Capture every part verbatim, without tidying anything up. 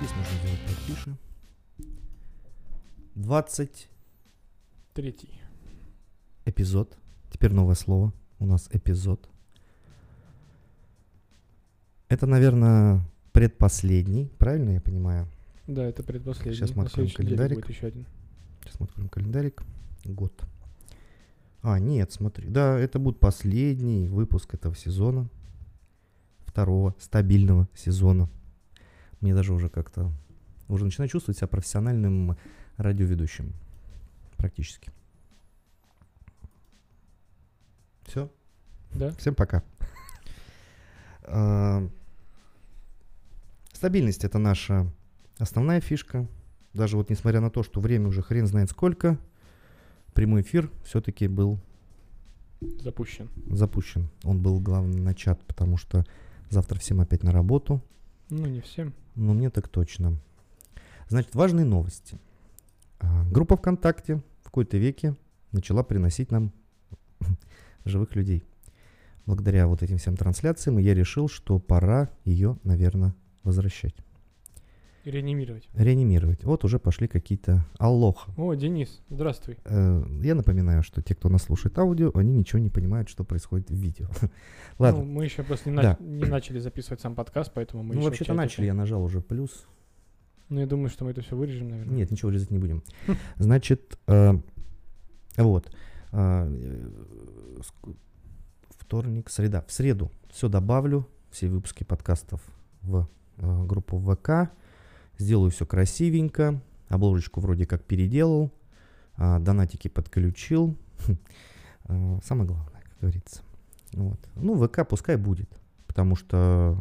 Здесь можно сделать потише. двадцать Третий. Эпизод. Теперь новое слово. У нас эпизод. Это, наверное, предпоследний. Правильно я понимаю? Да, это предпоследний. Сейчас мы На откроем следующей неделе календарик. будет еще один. Сейчас мы откроем календарик. Год. А, нет, смотри. Да, это будет последний выпуск этого сезона. Второго стабильного сезона. Мне даже уже как-то... Уже начинаю чувствовать себя профессиональным радиоведущим. Практически. Все. Да? Всем пока. А, Стабильность — это наша основная фишка. Даже вот несмотря на то, что время уже хрен знает сколько, прямой эфир все-таки был Запущен. запущен. Он был, главное, начат, потому что завтра всем опять на работу. Ну, не всем. Но мне так точно. Значит, важные новости. А, Группа ВКонтакте в какой-то веке начала приносить нам живых людей. Благодаря вот этим всем трансляциям я решил, что пора ее, наверное, возвращать. И реанимировать. Реанимировать. Вот уже пошли какие-то аллоха. О, Денис, здравствуй. Э, Я напоминаю, что те, кто нас слушает аудио, они ничего не понимают, что происходит в видео. Ладно. Ну, мы еще просто не, на- Да. не начали записывать сам подкаст, поэтому мы Ну, еще в вообще-то чате. начали, я нажал уже плюс. Ну, я думаю, что мы это все вырежем, наверное. Нет, ничего резать не будем. Значит, э, вот. э, ск- Вторник, среда. В среду все добавлю, все выпуски подкастов в э, группу ВК. Сделаю все красивенько. Обложечку вроде как переделал. а, Донатики подключил. Э, Самое главное, как говорится. Вот. Ну, ВК пускай будет. Потому что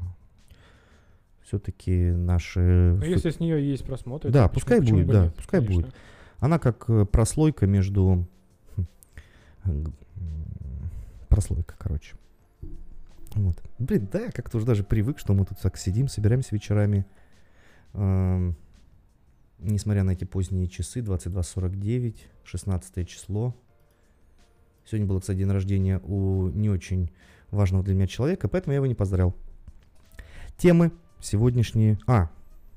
все-таки наши... Но если с нее есть просмотры, Да, то пускай почему- будет, почему бы да, нет, пускай конечно. будет. Она как э, прослойка между... хм, г- м, Прослойка, короче. Вот. Блин, да, я как-то уже даже привык, что мы тут так сидим, собираемся вечерами. Эм, Несмотря на эти поздние часы, двадцать два сорок девять, шестнадцатое число. Сегодня был, кстати, день рождения у не очень важного для меня человека, поэтому я его не поздравил. Темы сегодняшние... А,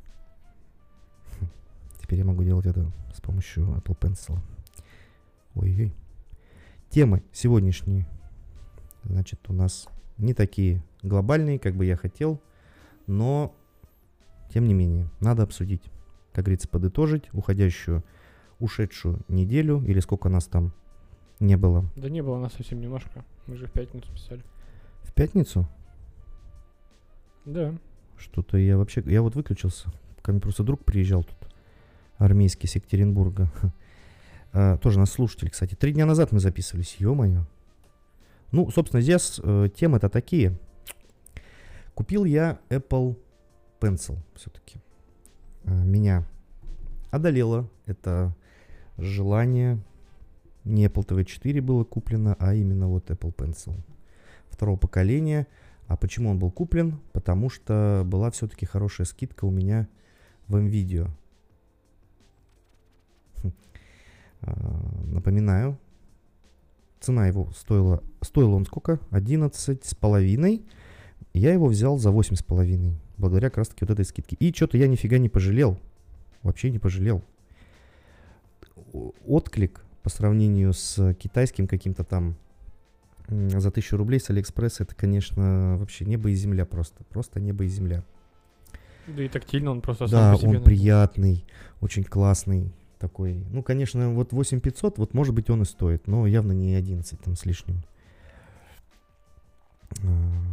Хм, теперь я могу делать это с помощью Apple Pencil. Ой-ой. Темы сегодняшние, значит, у нас не такие глобальные, как бы я хотел, но, тем не менее, надо обсудить, как говорится, подытожить уходящую, ушедшую неделю, или сколько нас там не было. Да не было нас совсем немножко. Мы же в пятницу писали. В пятницу? Да. Что-то я вообще... Я вот выключился. Ко мне просто друг приезжал тут. Армейский с Екатеринбурга. А, тоже наш слушатель, кстати. Три дня назад мы записывались. Ё-моё. Ну, собственно, здесь э, темы-то такие. Купил я Apple Pencil все-таки. А, меня одолело это желание. Не Apple ти ви четыре было куплено, а именно вот Apple Pencil. Второго поколения. А почему он был куплен? Потому что была все-таки хорошая скидка у меня в МВидео. Хм. А, Напоминаю, цена его стоила, стоил он сколько? одиннадцать с половиной. Я его взял за восемь с половиной. Благодаря как раз таки вот этой скидке. И что-то я нифига не пожалел. Вообще не пожалел. О- Отклик по сравнению с китайским каким-то там м, за тысячу рублей с Алиэкспресс, это, конечно, вообще небо и земля просто. Просто небо и земля. Да и тактильно он просто Да, сам по себе. он наверное. приятный, очень классный такой. Ну, конечно, вот восемь пятьсот, вот может быть он и стоит, но явно не одиннадцать там с лишним. А,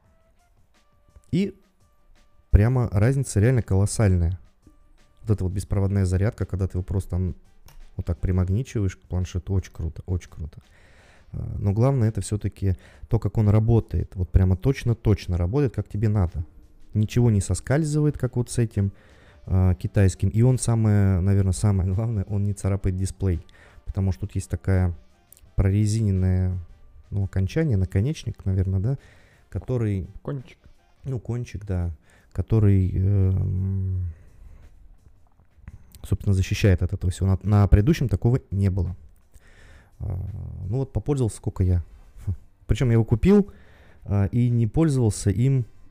И прямо разница реально колоссальная. Вот эта вот беспроводная зарядка, когда ты его просто там вот так примагничиваешь к планшету, очень круто, очень круто. А, Но главное это все-таки то, как он работает. Вот прямо точно-точно работает, как тебе надо. Ничего не соскальзывает, как вот с этим а, китайским. И он самое, наверное, самое главное, он не царапает дисплей. Потому что тут есть такая прорезиненное, ну, окончание, наконечник, наверное, да, который, Кончик. ну, кончик, да, который, эм, собственно, защищает от этого всего. На, на предыдущем такого не было. А, ну вот попользовался сколько я. Причем я его купил а, и не пользовался им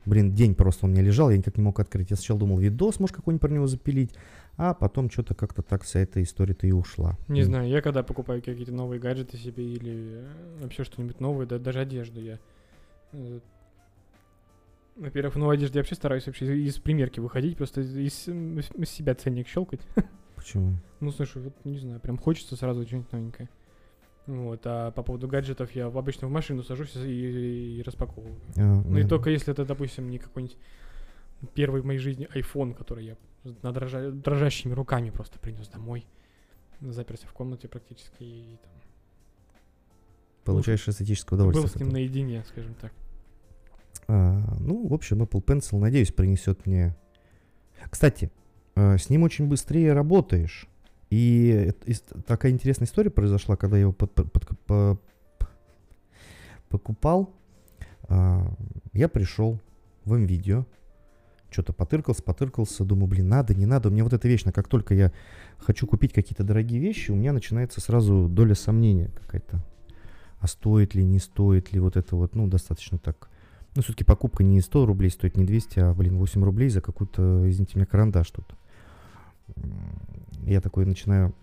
Блин, день просто он у меня лежал, я никак не мог открыть. Я сначала думал, видос, может, какой-нибудь про него запилить, а потом что-то как-то так вся эта история-то и ушла. Не М. знаю, я когда покупаю какие-то новые гаджеты себе или э, вообще что-нибудь новое, да, даже одежду я... э, Во-первых, ну, в одежде я вообще стараюсь вообще из примерки выходить, просто из, из- из себя ценник щелкать. Почему? Ну, слушай, вот не знаю, прям хочется сразу что-нибудь новенькое. Вот, а по поводу гаджетов я обычно в машину сажусь и, и- и распаковываю. А, Ну и м. только если это, допустим, не какой-нибудь первый в моей жизни iPhone, который я на дрожа- дрожащими руками просто принес домой, заперся в комнате практически и там, Получаешь эстетическое был удовольствие. с от ним этого. наедине, скажем так. А, ну, в общем, Apple Pencil, надеюсь, принесет мне... Кстати, э, с ним очень быстрее работаешь. И, это- и с- такая интересная история произошла, когда я его под- под- под- по- покупал. А, я пришел в МВидео, что-то потыркался, потыркался, думаю, блин, надо, не надо. У меня вот это вечно, как только я хочу купить какие-то дорогие вещи, у меня начинается сразу доля сомнения какая-то. А стоит ли, не стоит ли вот это вот, ну, достаточно так. Ну, все-таки покупка не сто рублей стоит, не двести, а, блин, восемь рублей за какую-то, извините меня, карандаш тут. М, Я такой начинаю,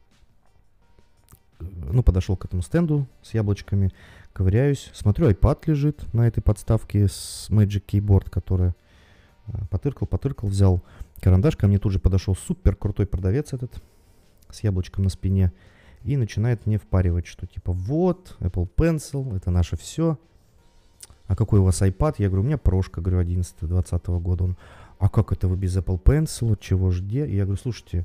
э, ну, подошел к этому стенду с яблочками, ковыряюсь, смотрю, iPad лежит на этой подставке с Magic Keyboard, которая э, потыркал, потыркал, взял карандаш, ко мне тут же подошел супер крутой продавец этот с яблочком на спине и начинает мне впаривать, что типа вот, Apple Pencil, это наше все. А какой у вас iPad? Я говорю, у меня прошка, говорю, одиннадцатого-двадцатого года. Он, а как это вы без Apple Pencil? Чего ж где? И я говорю, слушайте,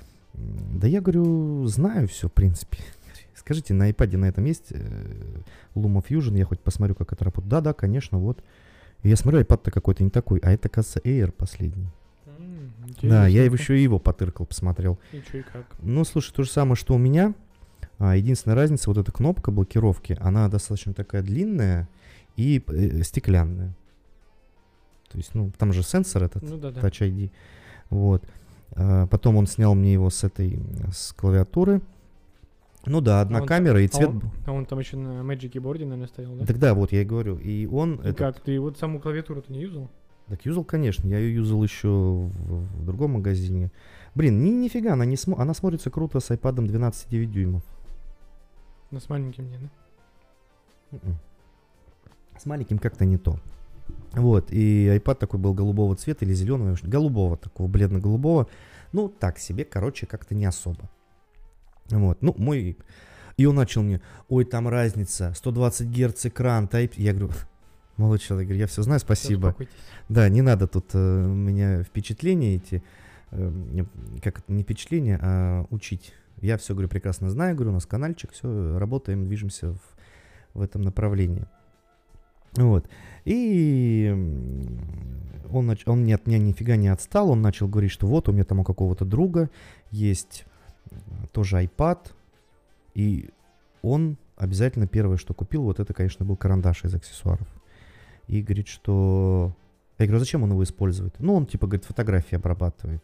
м, да я говорю, знаю все, в принципе. Скажите, на iPad на этом есть э, LumaFusion? Я хоть посмотрю, как это работает. Да-да, конечно, вот. И я смотрю, iPad-то какой-то не такой, а это, кажется, Air последний. М, Да, я его интересненько. еще и его потыркал, посмотрел. И чё, и как? Ну, слушай, то же самое, что у меня. А, единственная разница, вот эта кнопка блокировки, она достаточно такая длинная и э, стеклянная. То есть, ну, там же сенсор этот, Ну да-да. Touch ай ди. Вот. А, потом он снял мне его с этой, с клавиатуры. Ну да, одна А он- камера и А цвет... он, б- а он там еще на Magic Keyboard, наверное, стоял, да? Тогда вот я и говорю. И он... И этот- как, ты вот саму клавиатуру-то не юзал? Так юзал, конечно. Я ее юзал еще в, в другом магазине. Блин, ни, нифига, она, не смо... она смотрится круто с iPad двенадцать целых девять дюймов. Ну, с маленьким не, да? Мгм. С маленьким как-то не то. Вот, и iPad такой был голубого цвета или зеленого, в общем, голубого такого, бледно-голубого. Ну, так себе, короче, как-то не особо. Вот, ну, мой... И он начал мне, ой, там разница, сто двадцать герц экран, тайп... Я говорю, молодой человек, говорю, я все знаю, Всё, спасибо. успокойтесь. Да, не надо тут э, меня впечатления эти, э, не- как это, не впечатления, а учить. Я все, говорю, прекрасно знаю, говорю, у нас канальчик, все, работаем, движемся в, в этом направлении. Вот. И м, он, нач- он не от меня нифига не отстал, он начал говорить, что вот у меня там у какого-то друга есть э, тоже iPad, и он обязательно первое, что купил, вот это, конечно, был карандаш из аксессуаров. И говорит, что... Я говорю, а зачем он его использует? Ну, он, типа, говорит, фотографии обрабатывает.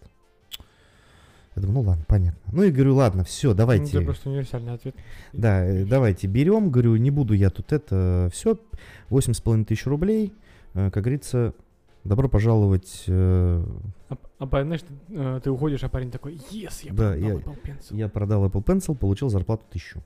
Я думаю, ну ладно, понятно. Ну и говорю, ладно, все, Ну, давайте. это просто универсальный ответ. Да, э, давайте берем. Говорю, не буду я тут это... Все, восемь с половиной тысяч рублей. Э, Как говорится, добро пожаловать. э, А, а па- знаешь, ты, э, ты уходишь, а парень такой, yes, я Да, продал я- Apple Pencil. Я продал Apple Pencil, получил зарплату тысячу.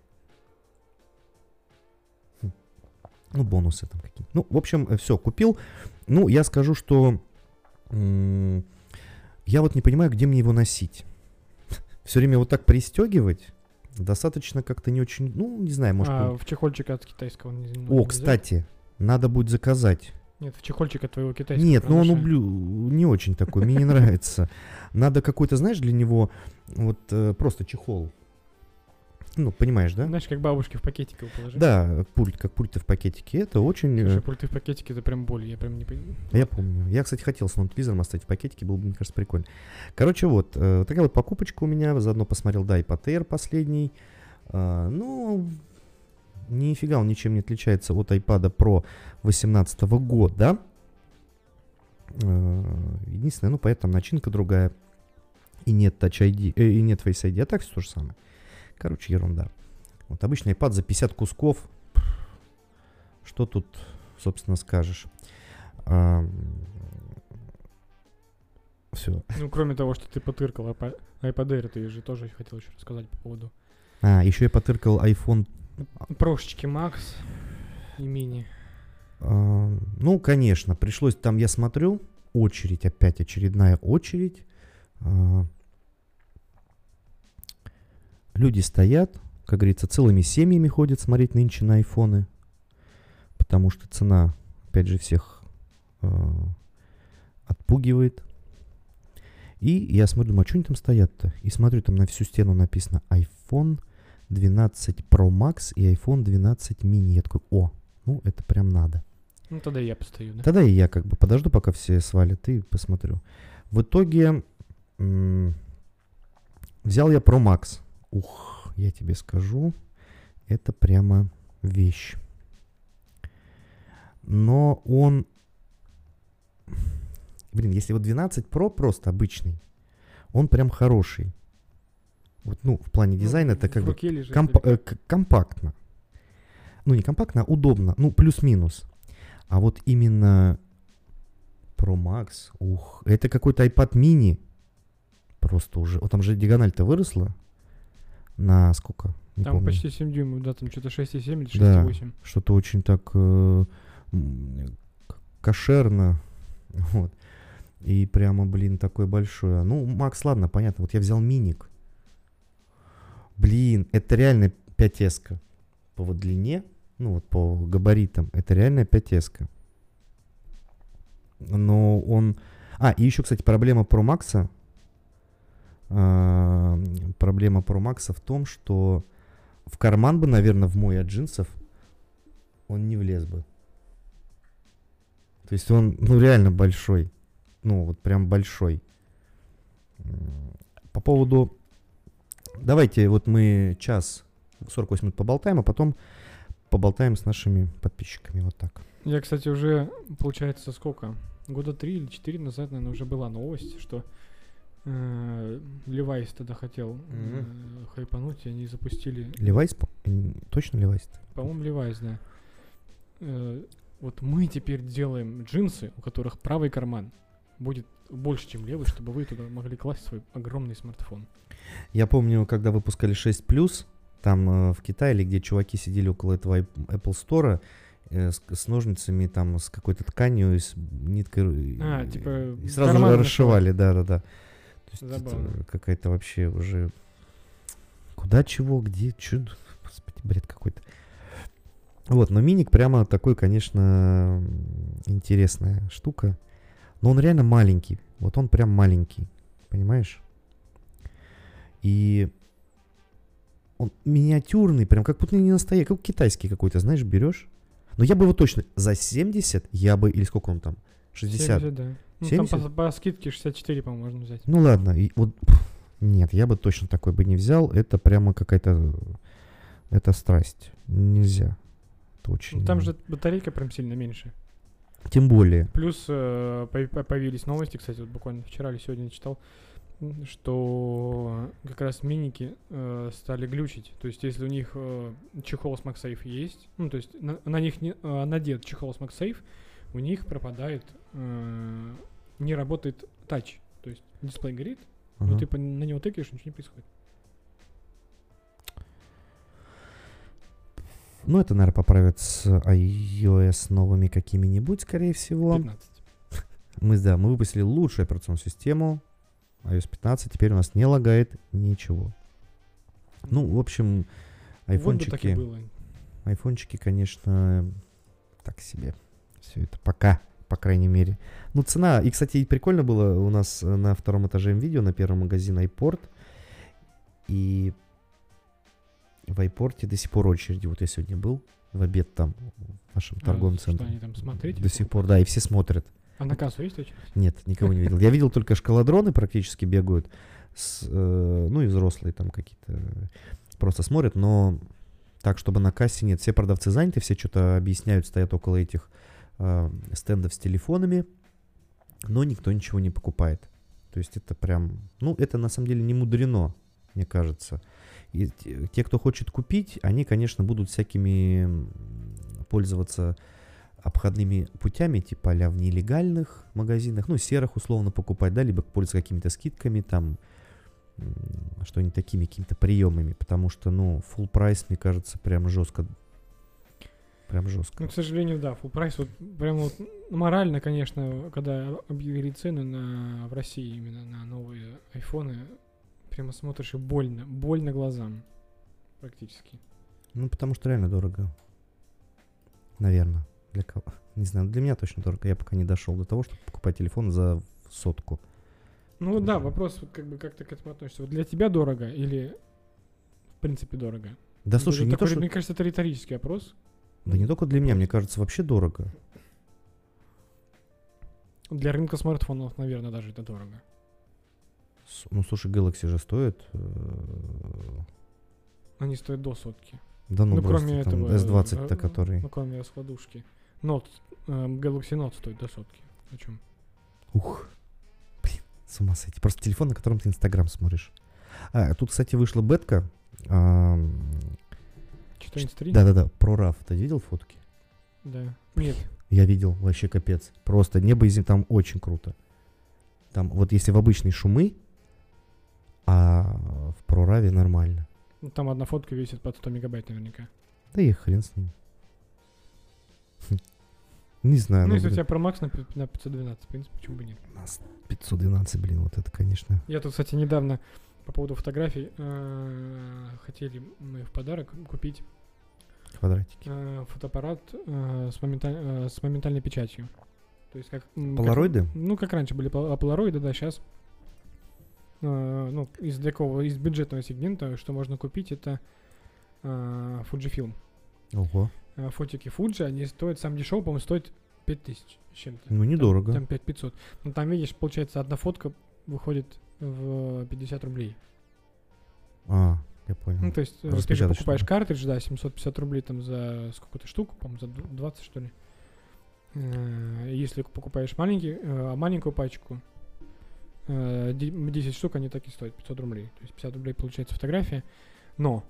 Хм. Ну, бонусы там какие. Ну, в общем, все, купил. Ну, я скажу, что м, я вот не понимаю, где мне его носить. Все время вот так пристегивать достаточно как-то не очень, ну, не знаю, может... А, быть. в чехольчик от китайского не, не О, нельзя? кстати, надо будет заказать. Нет, в чехольчик от твоего китайского Нет, ну он карандаша. ублю... не очень такой, мне не нравится. Надо какой-то, знаешь, для него вот э, просто чехол. Ну, понимаешь, да? Знаешь, как бабушки в пакетик его положили? Да, пульт, как пульты в пакетике. Это очень... э, Слушай, пульты в пакетике, это прям боль, я прям не понимаю. Я помню. Я, кстати, хотел с новым телевизором оставить в пакетике, было бы, мне кажется, прикольно. Короче, вот, э, такая вот покупочка у меня. Заодно посмотрел, да, iPad Air последний. А, ну, нифига он ничем не отличается от iPad Pro восемнадцатого года. Э, единственное, ну, поэтому начинка другая. И нет Touch ай ди, э, и нет Face ай ди, а так все то же самое. Короче, ерунда. Вот обычный iPad за пятьдесят кусков. Что тут, собственно, скажешь? Все. Ну, кроме того, что ты потыркал iPad Air, ты же тоже хотел еще рассказать по поводу. А, еще я потыркал iPhone. Прошечки Max и мини. А, ну, конечно, пришлось, там я смотрю, очередь, опять очередная очередь. А, люди стоят, как говорится, целыми семьями ходят смотреть нынче на айфоны, потому что цена, опять же, всех а, отпугивает. И я смотрю, думаю, а что они там стоят-то? И смотрю, там на всю стену написано iPhone двенадцать Pro Max и iPhone двенадцать mini. Я такой, о, ну это прям надо. Ну тогда и я постою, да? Тогда и я как бы подожду, пока все свалят, и посмотрю. В итоге м- взял я Pro Max. Ух, я тебе скажу, это прямо вещь. Но он... Блин, если вот двенадцать Pro просто обычный, он прям хороший. Вот, ну, в плане дизайна ну, это как бы комп- э, компактно. Ну, не компактно, а удобно. Ну, плюс-минус. А вот именно Pro Max, ух, это какой-то iPad mini. Просто уже. Вот там же диагональ-то выросла. На сколько? Не там помню. почти семь дюймов, да, там что-то шесть и семь или шесть и восемь. Да, что-то очень так э, кошерно. Вот. И прямо, блин, такой большой. Ну, Макс, ладно, понятно. Вот я взял миник. Блин, это реально пять эс-ка. По вот длине, ну вот по габаритам, это реально пять эс-ка. Но он... А, и еще, кстати, проблема Pro Max. А, проблема Pro Max в том, что в карман бы, наверное, в мой от джинсов он не влез бы. То есть он, ну, реально большой. Ну, вот прям большой. По поводу... Давайте вот мы час, сорок восемь минут поболтаем, а потом поболтаем с нашими подписчиками. Вот так. Я, кстати, уже, получается, сколько? Года три или четыре назад, наверное, уже была новость, что э, Levi's тогда хотел э, mm-hmm. хайпануть, и они запустили... Levi's? Точно Levi's? По-моему, Levi's, да. Э, вот мы теперь делаем джинсы, у которых правый карман будет больше, чем левый, чтобы вы туда могли класть свой огромный смартфон. Я помню, когда выпускали шесть плюс, там э, в Китае, или где чуваки сидели около этого Apple Store э, с, с ножницами, там, с какой-то тканью, и с ниткой, а, и, типа и сразу же расшивали, да-да-да. То есть забавно. Это какая-то вообще уже... Куда, чего, где, чё... Господи, бред какой-то. Вот, но миник прямо такой, конечно, интересная штука. Но он реально маленький. Вот он прям маленький. Понимаешь? И он миниатюрный, прям как будто не настоящий, как китайский какой-то, знаешь, берешь. Но я бы его точно за семьдесят, я бы, или сколько он там? шестьдесят? семьдесят, да. Ну, семьдесят? там по, по скидке шестьдесят четыре, по-моему, можно взять. Ну ладно, и вот нет, я бы точно такой бы не взял. Это прямо какая-то... Это страсть. Нельзя. Это очень... Ну, там же батарейка прям сильно меньше. Тем более. Плюс э, появились новости, кстати, вот буквально вчера или сегодня читал, что как раз миники э, стали глючить. То есть, если у них э, чехол с MagSafe есть, ну, то есть на, на них не, э, надет чехол с MagSafe, у них пропадает, э, не работает тач. То есть дисплей горит, uh-huh. но ты по, на него тыкаешь, ничего не происходит. Ну, это, наверное, поправят с iOS новыми какими-нибудь, скорее всего. пятнадцать. Мы, да, мы выпустили лучшую операционную систему. iOS пятнадцать. Теперь у нас не лагает ничего. Ну, в общем, айфончики... Вот бы так и было. Айфончики, конечно, так себе. Все это пока, по крайней мере. Ну, цена... И, кстати, прикольно было у нас на втором этаже видео, на первом магазине iPort. И... В iPort до сих пор очереди. Вот я сегодня был в обед там, в нашем а, торговом центре. Что они там смотреть? До сих пор, да, и все смотрят. А на кассу есть очередь? Нет, никого не видел. Я видел только шкаладроны практически бегают, с, э, ну и взрослые там какие-то просто смотрят, но так, чтобы на кассе нет. Все продавцы заняты, все что-то объясняют, стоят около этих э, стендов с телефонами, но никто ничего не покупает. То есть это прям, ну это на самом деле не мудрено, мне кажется. И те, кто хочет купить, они, конечно, будут всякими пользоваться обходными путями, типа а-ля в нелегальных магазинах, ну, серых условно покупать, да, либо пользоваться какими-то скидками, там, что-нибудь такими какими-то приемами, потому что, ну, full прайс, мне кажется, прям жестко. Прям жестко. Ну, к сожалению, да, full прайс, вот прям вот морально, конечно, когда объявили цены на, в России именно на новые айфоны, прямо смотришь и больно, больно глазам практически. Ну, потому что реально дорого. Наверное. Для кого? Не знаю, для меня точно дорого. Я пока не дошел до того, чтобы покупать телефон за сотку. Ну да, вопрос, вот как бы как ты к этому относишься. Вот для тебя дорого или в принципе дорого? Да слушай, это не такой, то, что... Мне кажется, это риторический вопрос. Да не только для меня, мне кажется, вообще дорого. Для рынка смартфонов, наверное, даже это дорого. С- Ну, слушай, Galaxy же стоит... э, Они стоят до сотки. Да ну, Ну, брось кроме ты, там этого, эс двадцать-то, э, который... Ну, кроме раскладушки. Note, э, Galaxy Note стоит до сотки. О чем? Ух, блин, с ума сойти. Просто телефон, на котором ты Инстаграм смотришь. А, тут, кстати, вышла бетка. ам, четырнадцать три? Да-да-да, про РАФ. Ты видел фотки? Да. Нет. Я видел, вообще капец. Просто небо и земля, там очень круто. Там вот если в обычные шумы, а в прораве нормально. Ну, там одна фотка весит под сто мегабайт наверняка. Да и хрен с ним. Хм. Не знаю. Ну, ну, если у блин, тебя Pro Max на, пи- на пятьсот двенадцать, в принципе, почему бы нет? у нас пятьсот двенадцать, блин, вот это, конечно. Я тут, кстати, недавно по поводу фотографий э, хотели мы в подарок купить Квадратики. э, фотоаппарат э, с, моменталь- э, с моментальной печатью. То есть как... м, как- Полароиды? ну, как раньше были пол- полароиды, да, сейчас ну, из такого, из бюджетного сегмента, что можно купить, это э, Fujifilm. Ого. Э, Фотики Fuji, они стоят, сам дешевый, по-моему, стоит пять тысяч с чем-то. Ну, недорого. Там, там пять тысяч пятьсот. Ну, там, видишь, получается, одна фотка выходит в пятьдесят рублей. А, я понял. Ну, то есть, э, ты же Распечатать покупаешь что-то. картридж, да, семьсот пятьдесят рублей там за сколько-то штук, по-моему, за д- двадцать, что ли. Э, Если покупаешь маленький, э, маленькую пачку, э, де- десять штук, они так и стоят, пятьсот рублей. То есть пятьдесят рублей получается фотография. Но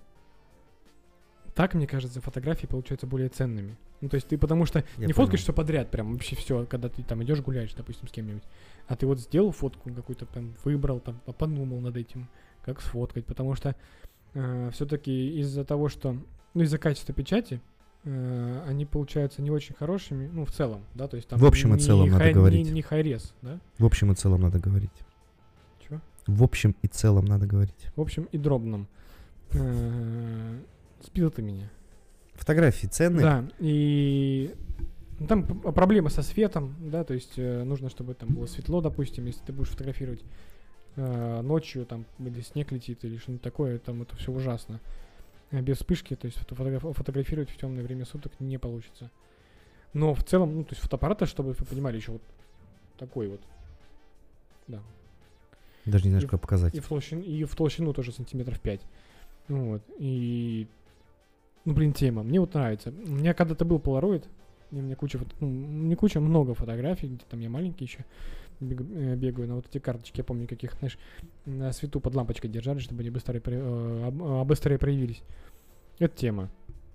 так, мне кажется, фотографии получаются более ценными. Ну, то есть ты потому что Я не понял. фоткаешь все подряд, прям вообще все, когда ты там идешь гуляешь, допустим, с кем-нибудь. А ты вот сделал фотку какую-то, там, выбрал, там, по- подумал над этим, как сфоткать. Потому что э, все-таки из-за того, что... Ну, из-за качества печати, э, они получаются не очень хорошими, ну, в целом, да, то есть там... В общем и не целом надо хай- говорить. Не, не хай-рез, да? В общем и целом надо говорить. Чего? В общем и целом надо говорить. В общем и дробном. Э, Сбил ты меня. Фотографии ценные. Да, и ну, там п- проблема со светом, да, то есть э, нужно, чтобы там было светло, допустим, если ты будешь фотографировать э, ночью, там, или снег летит, или что-нибудь такое, там это все ужасно. А без вспышки, то есть фото- фотограф- фотографировать в темное время суток не получится. Но в целом, ну, то есть фотоаппарат, чтобы вы понимали, еще вот такой вот, да, Даже не знаешь, И- как показать. и в толщину, и в толщину тоже сантиметров пять. Ну вот, и... Ну, блин, тема. Мне вот нравится. У меня когда-то был Polaroid, и у меня куча, фото- ну, не куча, много фотографий, где там я маленький еще бегаю, на вот эти карточки, я помню, каких, знаешь, на свету под лампочкой держали, чтобы они быстрее, при- э, об- э, быстрее проявились. Это тема.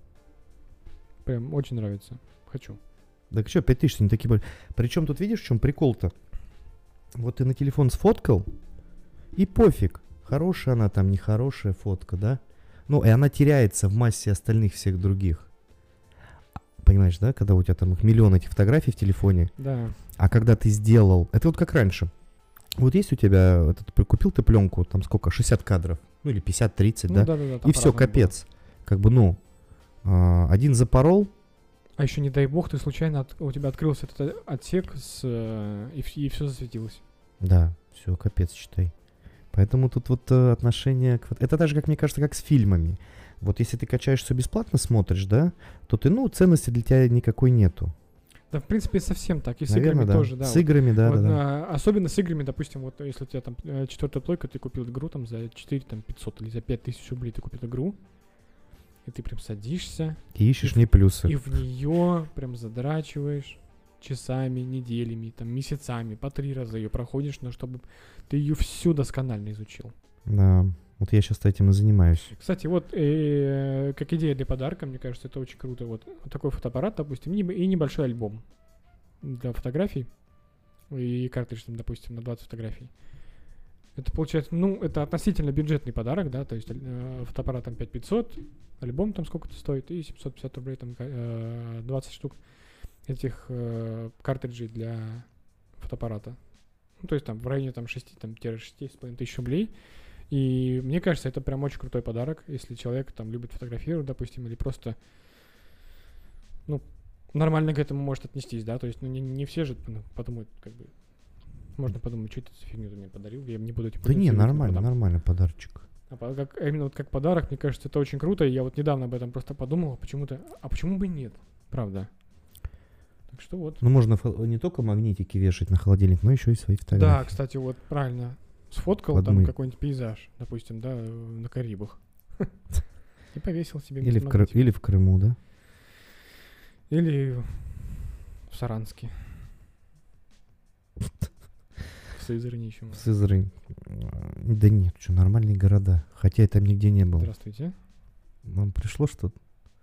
Прям очень нравится. Хочу. Так что, пять тысяч не такие большие. Причем тут видишь, в чем прикол-то? Вот ты на телефон сфоткал, и пофиг, хорошая она там, нехорошая фотка, да? Ну, и она теряется в массе остальных всех других. Понимаешь, да? Когда у тебя там их миллион этих фотографий в телефоне, Да. а когда ты сделал... Это вот как раньше. Вот есть у тебя... Этот, купил ты пленку, там сколько? шестьдесят кадров. Ну, или пятьдесят тридцать, Ну, да? да-да-да, там И все, по-разному было. капец. Как бы, ну... а, один запорол. А еще не дай бог, ты случайно от- у тебя открылся этот отсек с, э, и, все засветилось. Да, все, капец, считай. Поэтому тут вот э, отношение к... фото- Это даже, как мне кажется, как с фильмами. Вот если ты качаешь все бесплатно, смотришь, да, то ты, ну, ценности для тебя никакой нету. Да, в принципе, совсем так. И с Наверно, играми да. тоже, да. С вот. играми, да, Вот, да, да. а, особенно с играми, допустим, вот если у тебя там э, четвертая плойка, ты купил игру там за четыре там, пятьсот или за пять тысяч рублей ты купил игру, и ты прям садишься, И ищешь в ней плюсы. и в нее прям задрачиваешь часами, неделями, там, месяцами, по три раза ее проходишь, но чтобы ты ее всю досконально изучил. Да, Вот я сейчас этим и занимаюсь. Кстати, вот э, как идея для подарка, мне кажется, это очень круто. Вот, вот такой фотоаппарат, допустим, и и небольшой альбом для фотографий и картридж, там, допустим, на двадцать фотографий. Это получается, ну, это относительно бюджетный подарок, да, то есть э, фотоаппарат там пять тысяч пятьсот, альбом там сколько-то стоит, и семьсот пятьдесят рублей, там э, двадцать штук этих э, картриджей для фотоаппарата. Ну, то есть там в районе там шесть-шесть с половиной тысяч рублей. И мне кажется, это прям очень крутой подарок, если человек там любит фотографировать, допустим, или просто, ну, нормально к этому может отнестись, да, то есть, ну, не, не все же ну, подумают, как бы, можно подумать, что это за фигню ты мне подарил, я не буду этим Да не, нормально, нормальный подарочек. А как, именно вот как подарок, мне кажется, это очень круто, и я вот недавно об этом просто подумал, почему-то, а почему бы нет, правда? Так что вот. Ну, можно фо- не только магнитики вешать на холодильник, но еще и свои фотографии. Да, кстати, вот правильно. Сфоткал Подумай. там какой-нибудь пейзаж, допустим, да, на Карибах. И повесил себе. Или в, Кры- или в Крыму, да? Или в Саранске. В Сызрани еще. В Сызрани. Да нет, что, нормальные города. Хотя я там нигде не был. Здравствуйте. Вам пришло что-то?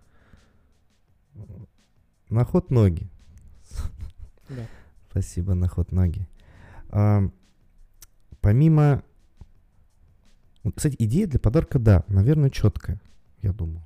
На ход ноги. Да. Спасибо, на ход ноги. А, помимо... Кстати, идея для подарка, да, наверное, четкая, я думаю.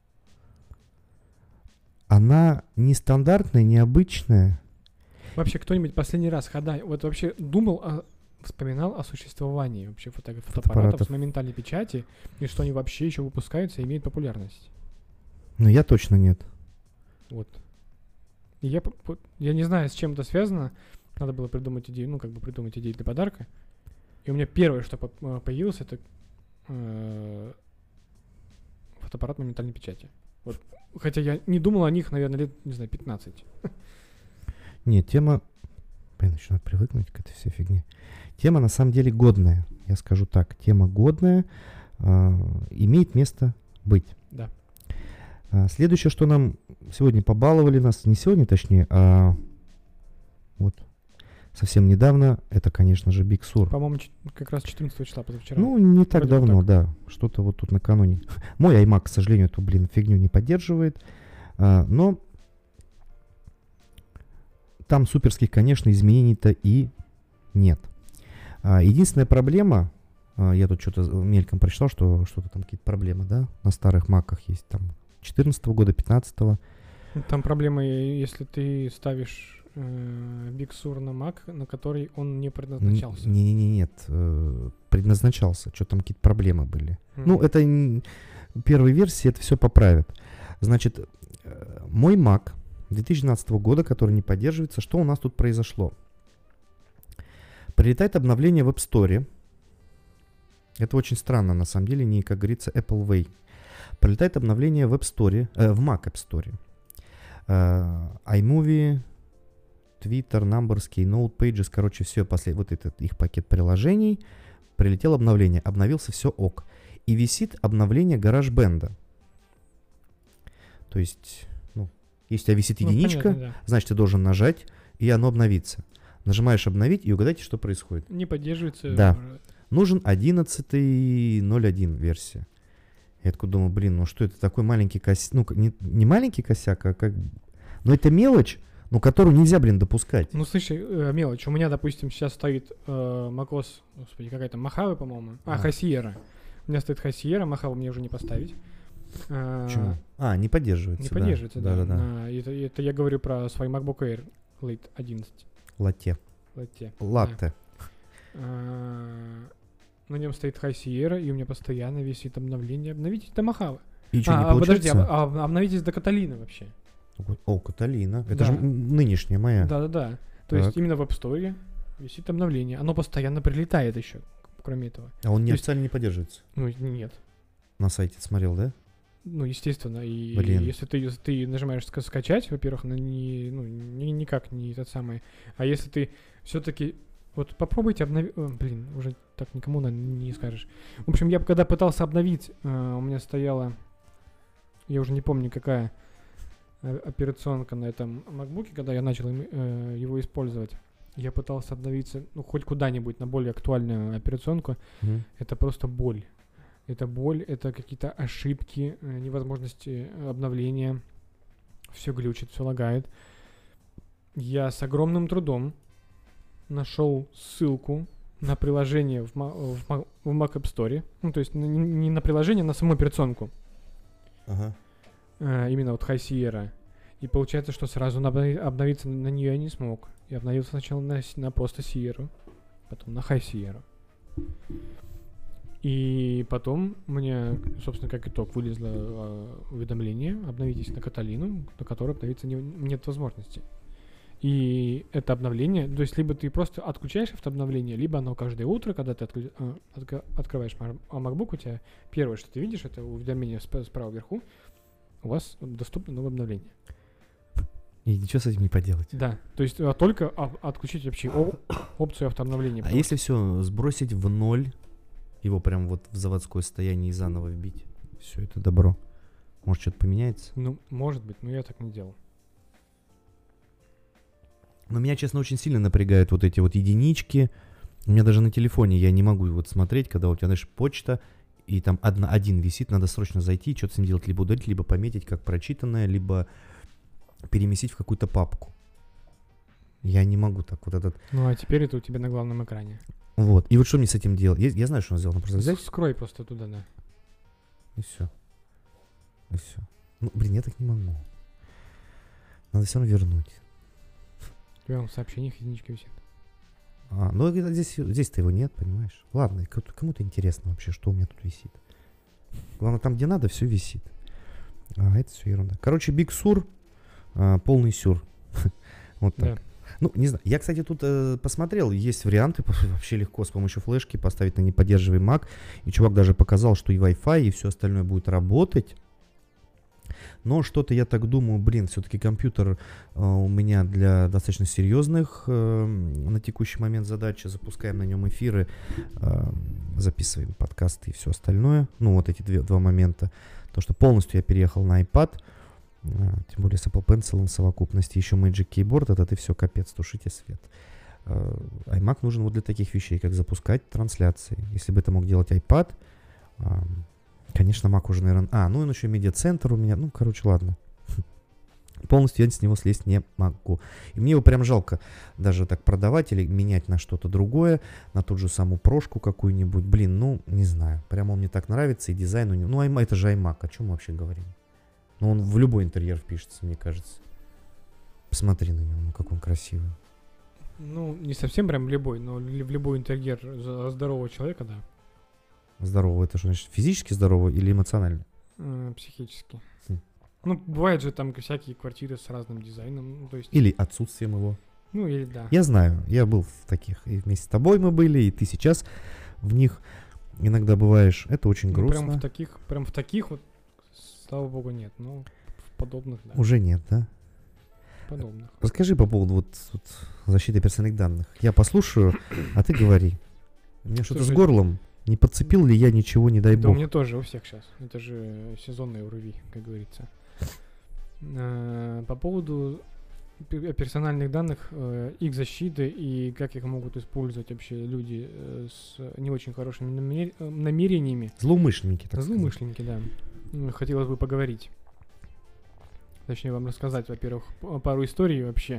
Она нестандартная, необычная. Вообще, кто-нибудь последний раз хода, вот вообще думал, о, вспоминал о существовании вообще фото- фотоаппаратов, Фотоаппаратов. с моментальной печати, и что они вообще еще выпускаются и имеют популярность. Но я точно нет. Вот. И я, п- п- я не знаю, с чем это связано. Надо было придумать идею, ну, как бы придумать идею для подарка. И у меня первое, что по- э, появилось, это э, фотоаппарат моментальной печати. Вот. Хотя я не думал о них, наверное, лет, не знаю, пятнадцать. Нет, тема... Блин, еще надо привыкнуть к этой всей фигне. Тема на самом деле годная. Я скажу так. Тема годная. э, имеет место быть. Да. А, следующее, что нам сегодня побаловали нас, не сегодня точнее, а вот совсем недавно, это, конечно же, Big Sur. По-моему, ч- как раз четырнадцатого числа, позавчера. Ну, не так Вроде бы давно, так. да. Что-то вот тут накануне. Мой iMac, к сожалению, эту, блин, фигню не поддерживает. А, но там суперских, конечно, изменений-то и нет. А, единственная проблема, а, я тут что-то мельком прочитал, что что-то там какие-то проблемы, да, на старых маках есть там четырнадцатого года, пятнадцатого. Там проблема, э, если ты ставишь э, Big Sur на Mac, на который он не предназначался. Не-не-не, нет, э, предназначался, что там какие-то проблемы были. М. Ну, это н- первой версии, это все поправят. Значит, э, мой Mac две тысячи двенадцатого года, который не поддерживается, что у нас тут произошло? Прилетает обновление в App Store. Это очень странно, на самом деле, не, как говорится, Apple Way. Прилетает обновление в App Store, э, в Mac App Store. Э, iMovie, Twitter, Numbers, Keynote, Pages, короче, все, послед... вот этот их пакет приложений. Прилетело обновление, обновился, все ок. И висит обновление GarageBand. То есть, ну, если у тебя висит Ну, единичка, понятно, да. значит, ты должен нажать, и оно обновится. Нажимаешь обновить, и угадайте, что происходит. Не поддерживается. Да. э, Нужен одиннадцатый ноль один версия. Я такой думаю, блин, ну что это такой маленький косяк, ну не, не маленький косяк, а как... Но это мелочь, но которую нельзя, блин, допускать. Ну, слушай, э, мелочь. У меня, допустим, сейчас стоит э, macOS, господи, какая-то Mojave, по-моему. А, А. High Sierra. У меня стоит High Sierra, Mojave мне уже не поставить. А, Почему? А, не поддерживается. Не да. поддерживается, да. Да-да-да. На- это, это я говорю про свой MacBook Air Late одиннадцать. Латте. Латте. Латте. А, на нем стоит High Sierra, и у меня постоянно висит обновление. Обновитесь до Mojave. И что, не А, а, подожди, получается? об- а, обновитесь до Каталины вообще. О, Каталина. Это Да. же м- нынешняя моя. Да-да-да. То Так. есть именно в App Store висит обновление. Оно постоянно прилетает еще, кроме этого. А он То есть- неофициально не поддерживается. Ну, нет. На сайте смотрел, да? Ну, естественно, и Блин. если ты, если ты нажимаешь ска- скачать, во-первых, ну, не, ну, ни- никак не тот самый. А если ты все-таки вот попробуйте обновить, блин, уже так никому наверное, не скажешь. В общем, я когда пытался обновить, э, у меня стояла, я уже не помню какая э, операционка на этом MacBook, когда я начал им, э, его использовать. Я пытался обновиться, ну, хоть куда-нибудь на более актуальную операционку. Мгм. Это просто боль. это боль, это какие-то ошибки, э, невозможности обновления. Все глючит, все лагает. Я с огромным трудом нашел ссылку на приложение в, Ма- в, Ма- в Mac App Store. Ну, то есть не, не на приложение, а на саму операционку. Ага. Э, именно вот High Sierra. И получается, что сразу обнови- обновиться на нее я не смог. Я обновился сначала на, с- на просто Sierra, потом на High Sierra. И потом мне, собственно, как итог, вылезло э, уведомление: обновитесь на Каталину, на которой обновиться не, нет возможности. И это обновление, то есть либо ты просто отключаешь автообновление, либо оно каждое утро, когда ты отклю- э, отк- открываешь Mar- MacBook, у тебя первое, что ты видишь, это уведомление сп- справа вверху, у вас доступно новое обновление. И ничего с этим не поделать. Да, то есть а, только а, отключить вообще о- опцию автообновления. А потому если все сбросить в ноль, его прям вот в заводское состояние и заново вбить, все это добро, может что-то поменяется? что- Ну, может быть, но я так не делал. Но меня, честно, очень сильно напрягают вот эти вот единички. У меня даже на телефоне я не могу вот смотреть, когда у тебя, знаешь, почта, и там одна, один висит, надо срочно зайти, что-то с ним делать, либо удалить, либо пометить как прочитанное, либо переместить в какую-то папку. Я не могу так вот этот... Ну, а теперь это у тебя на главном экране. Вот. И вот что мне с этим делать? Я, я знаю, что он сделал. Просто взять, Скрой просто туда, да. и все. И все. Ну, блин, я так не могу. Надо все равно вернуть. У тебя в сообщениях единичка висит. А, ну, это здесь, здесь-то его нет, понимаешь? Ладно, ко- кому-то интересно вообще, что у меня тут висит. Главное, там, где надо, все висит. А, это все ерунда. Короче, Big Sur, а, полный сюр. Вот так. Да. Ну, не знаю. Я, кстати, тут э, посмотрел, есть варианты, вообще легко с помощью флешки поставить на неподдерживаемый Mac. И чувак даже показал, что и Wi-Fi, и все остальное будет работать. Но что-то я так думаю, блин, все-таки компьютер э, у меня для достаточно серьезных э, на текущий момент задачи. Запускаем на нем эфиры, э, записываем подкасты и все остальное. Ну, вот эти две, два момента. То, что полностью я переехал на iPad, э, тем более с Apple Pencil в совокупности, еще Magic Keyboard, это ты все, капец, тушите свет. Э, iMac нужен вот для таких вещей, как запускать трансляции. Если бы это мог делать iPad... Э, Конечно, Mac уже, наверное... А, ну и еще медиацентр у меня. Ну, короче, ладно. Полностью я с него слезть не могу. И мне его прям жалко даже так продавать или менять на что-то другое, на ту же самую прошку какую-нибудь. Блин, ну, не знаю. Прямо он мне так нравится, и дизайн у него... Ну, iMac, это же iMac, о чем мы вообще говорим? Ну, он в любой интерьер впишется, мне кажется. Посмотри на него, ну, как он красивый. Ну, не совсем прям в любой, но ли- в любой интерьер за- здорового человека, да. Здорово, это что значит? Физически здорово или эмоционально? Э, психически. Хм. Ну, бывают же там всякие квартиры с разным дизайном, ну, то есть... Или отсутствием его? Ну, или да. Я знаю, я был в таких, и вместе с тобой мы были, и ты сейчас в них иногда бываешь. Это очень Ну, грустно. прям в таких, прям в таких вот, слава богу, нет. Но в подобных, да. Уже нет, да? Подобных. Расскажи по поводу вот, вот защиты персональных данных. Я послушаю, а ты говори. У меня что-то с Слушай, горлом. Не подцепил ли я ничего, не дай Да у бог. меня тоже, у всех сейчас. Это же сезонные уруви, как говорится. Э, По поводу пе- персональных данных, э, их защиты и как их могут использовать вообще люди э, с не очень хорошими намер- э, намерениями. Злоумышленники, так сказать. Злоумышленники, да. М, Хотелось бы поговорить. Точнее, вам рассказать, во-первых, п- пару историй вообще.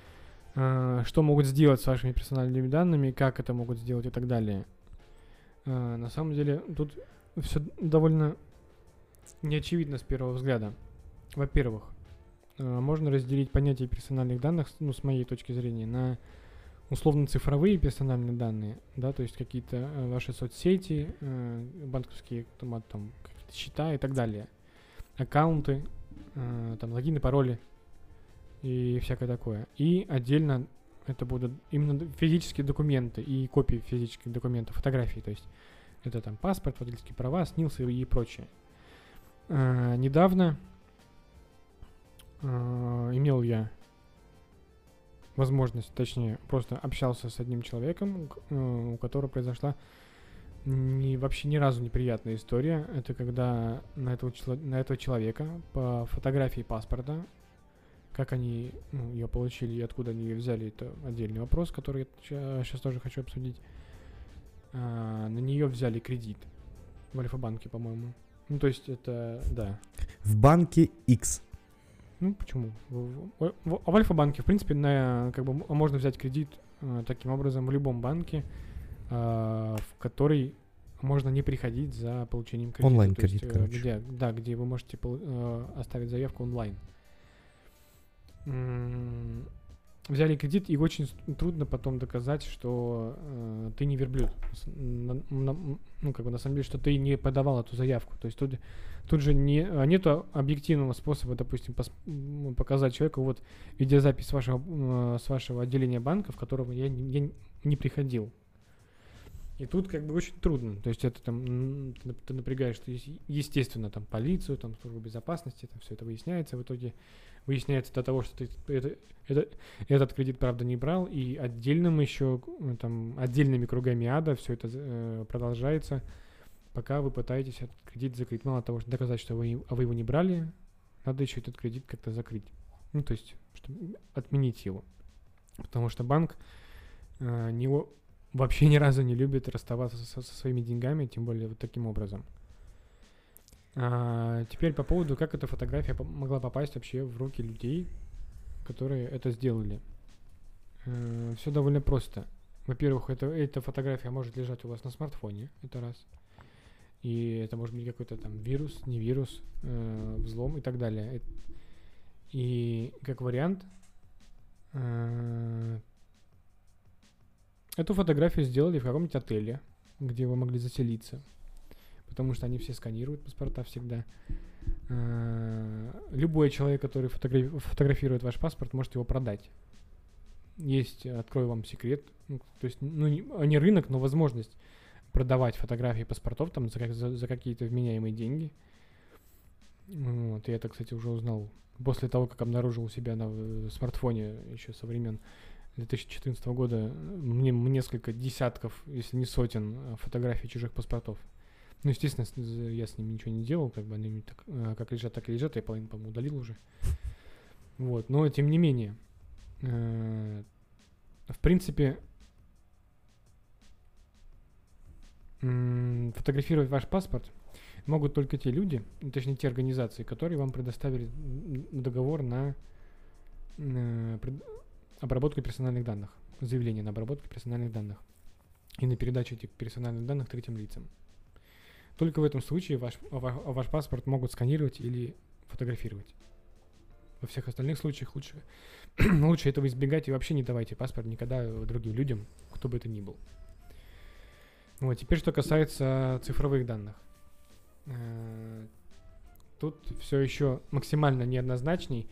э, Что могут сделать с вашими персональными данными, как это могут сделать и так далее. Э, На самом деле, тут все довольно неочевидно с первого взгляда. Во-первых, э, можно разделить понятие персональных данных, ну, с моей точки зрения, на условно-цифровые персональные данные, да, то есть какие-то э, ваши соцсети, э, банковские там, а, там, какие-то счета и так далее, аккаунты, э, там, логины, пароли и всякое такое. И отдельно это будут именно д- физические документы и копии физических документов, фотографии, то есть это там паспорт, водительские права, снился и прочее. Э, недавно э, имел я возможность, точнее, просто общался с одним человеком, к- э, у которого произошла не, вообще ни разу неприятная история. Это когда на этого, чело- на этого человека по фотографии паспорта, как они ну, ее получили и откуда они ее взяли, это отдельный вопрос, который я сейчас тоже хочу обсудить. А, на нее взяли кредит. в Альфа-банке, по-моему. Ну, то есть это, да. В банке X. Ну, почему? В, в, в, в Альфа-банке, в принципе, на, как бы, можно взять кредит э, таким образом в любом банке, э, в который можно не приходить за получением кредита. Онлайн-кредит, есть, короче. Где, да, где вы можете э, оставить заявку онлайн. М- Взяли кредит, и очень трудно потом доказать, что э, ты не верблюд. На, на, ну, как бы на самом деле, что ты не подавал эту заявку. То есть тут, тут же не, нету объективного способа, допустим, пос, показать человеку вот видеозапись с вашего, э, с вашего отделения банка, в которого я, я не приходил. И тут как бы очень трудно. То есть это там, ты, ты напрягаешь, что естественно, там полицию, там службу безопасности, там все это выясняется. В итоге выясняется до того, что ты это, это, этот кредит, правда, не брал, и отдельным еще, там, отдельными кругами ада все это э, продолжается, пока вы пытаетесь этот кредит закрыть. Мало того, что доказать, что вы, а вы его не брали, надо еще этот кредит как-то закрыть. Ну, то есть, чтобы отменить его. Потому что банк э, не, вообще ни разу не любит расставаться со, со своими деньгами, тем более вот таким образом. А, теперь по поводу, как эта фотография могла попасть вообще в руки людей, которые это сделали. А, все довольно просто. Во-первых, это, эта фотография может лежать у вас на смартфоне, это раз. И это может быть какой-то там вирус, не вирус, э, взлом и так далее. И как вариант, э, эту фотографию сделали в каком-нибудь отеле, где вы могли заселиться. Потому что они все сканируют паспорта всегда. Любой человек, который фотографи- фотографирует ваш паспорт, может его продать. Есть, открою вам секрет, ну, то есть, ну, не, не рынок, но возможность продавать фотографии паспортов там за, за, за какие-то вменяемые деньги. Вот, я это, кстати, уже узнал после того, как обнаружил у себя на смартфоне еще со времен две тысячи четырнадцатого года мне несколько десятков, если не сотен, фотографий чужих паспортов. Ну, естественно, я с ними ничего не делал, как бы они так, как лежат, так и лежат, я половину, по-моему, удалил уже. Вот, но тем не менее, э, в принципе, м- фотографировать ваш паспорт могут только те люди, точнее те организации, которые вам предоставили договор на, на пред, обработку персональных данных, заявление на обработку персональных данных и на передачу этих персональных данных третьим лицам. Только в этом случае ваш, ваш паспорт могут сканировать или фотографировать. Во всех остальных случаях лучше, лучше этого избегать и вообще не давайте паспорт никогда другим людям, кто бы это ни был. Вот, теперь что касается цифровых данных. Тут все еще максимально неоднозначней.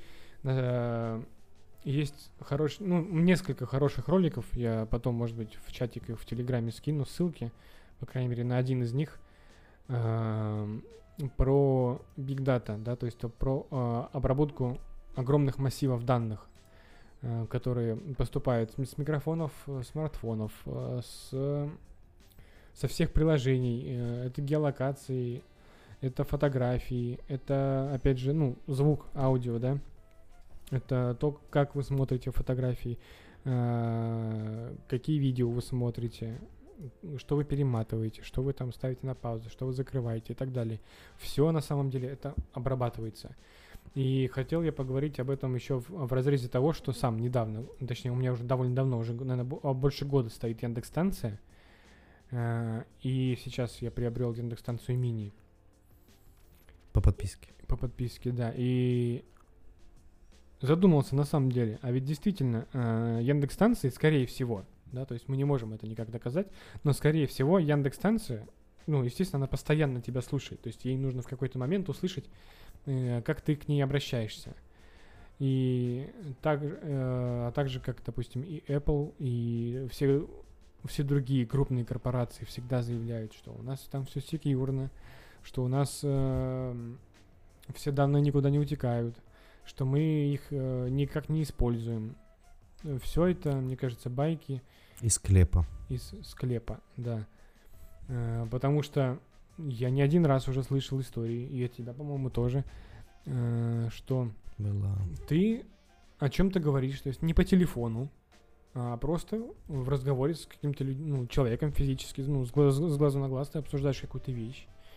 Есть хорош, ну, несколько хороших роликов, я потом, может быть, в чатик и в Телеграме скину ссылки, по крайней мере, на один из них, Uh, про Big Data, да, то есть про uh, обработку огромных массивов данных, uh, которые поступают с, с микрофонов, смартфонов, uh, с, со всех приложений. Uh, это геолокации, это фотографии, это, опять же, ну, звук, аудио, да, это то, как вы смотрите фотографии, uh, какие видео вы смотрите, что вы перематываете, что вы там ставите на паузу, что вы закрываете и так далее. Все на самом деле это обрабатывается. И хотел я поговорить об этом еще в, в разрезе того, что сам недавно, точнее у меня уже довольно давно, уже, наверное, больше года стоит Яндекс.Станция, э, и сейчас я приобрел Яндекс.Станцию мини. По подписке. По подписке, да. И задумался на самом деле, а ведь действительно э, Яндекс.Станции, скорее всего, да, то есть мы не можем это никак доказать, но, скорее всего, Яндекс.Станция, ну, естественно, она постоянно тебя слушает, то есть ей нужно в какой-то момент услышать, э, как ты к ней обращаешься. И так, э, а также, как, допустим, и Apple, и все, все другие крупные корпорации всегда заявляют, что у нас там все секьюрно, что у нас э, все данные никуда не утекают, что мы их э, никак не используем. Все это, мне кажется, байки. Из склепа. Из склепа, да. Э, потому что я не один раз уже слышал истории, и от тебя, по-моему, тоже, э, что Была. ты о чем-то говоришь, то есть не по телефону, а просто в разговоре с каким-то люд... ну, человеком физически, ну, с, глаз, с глазу на глаз ты обсуждаешь какую-то вещь,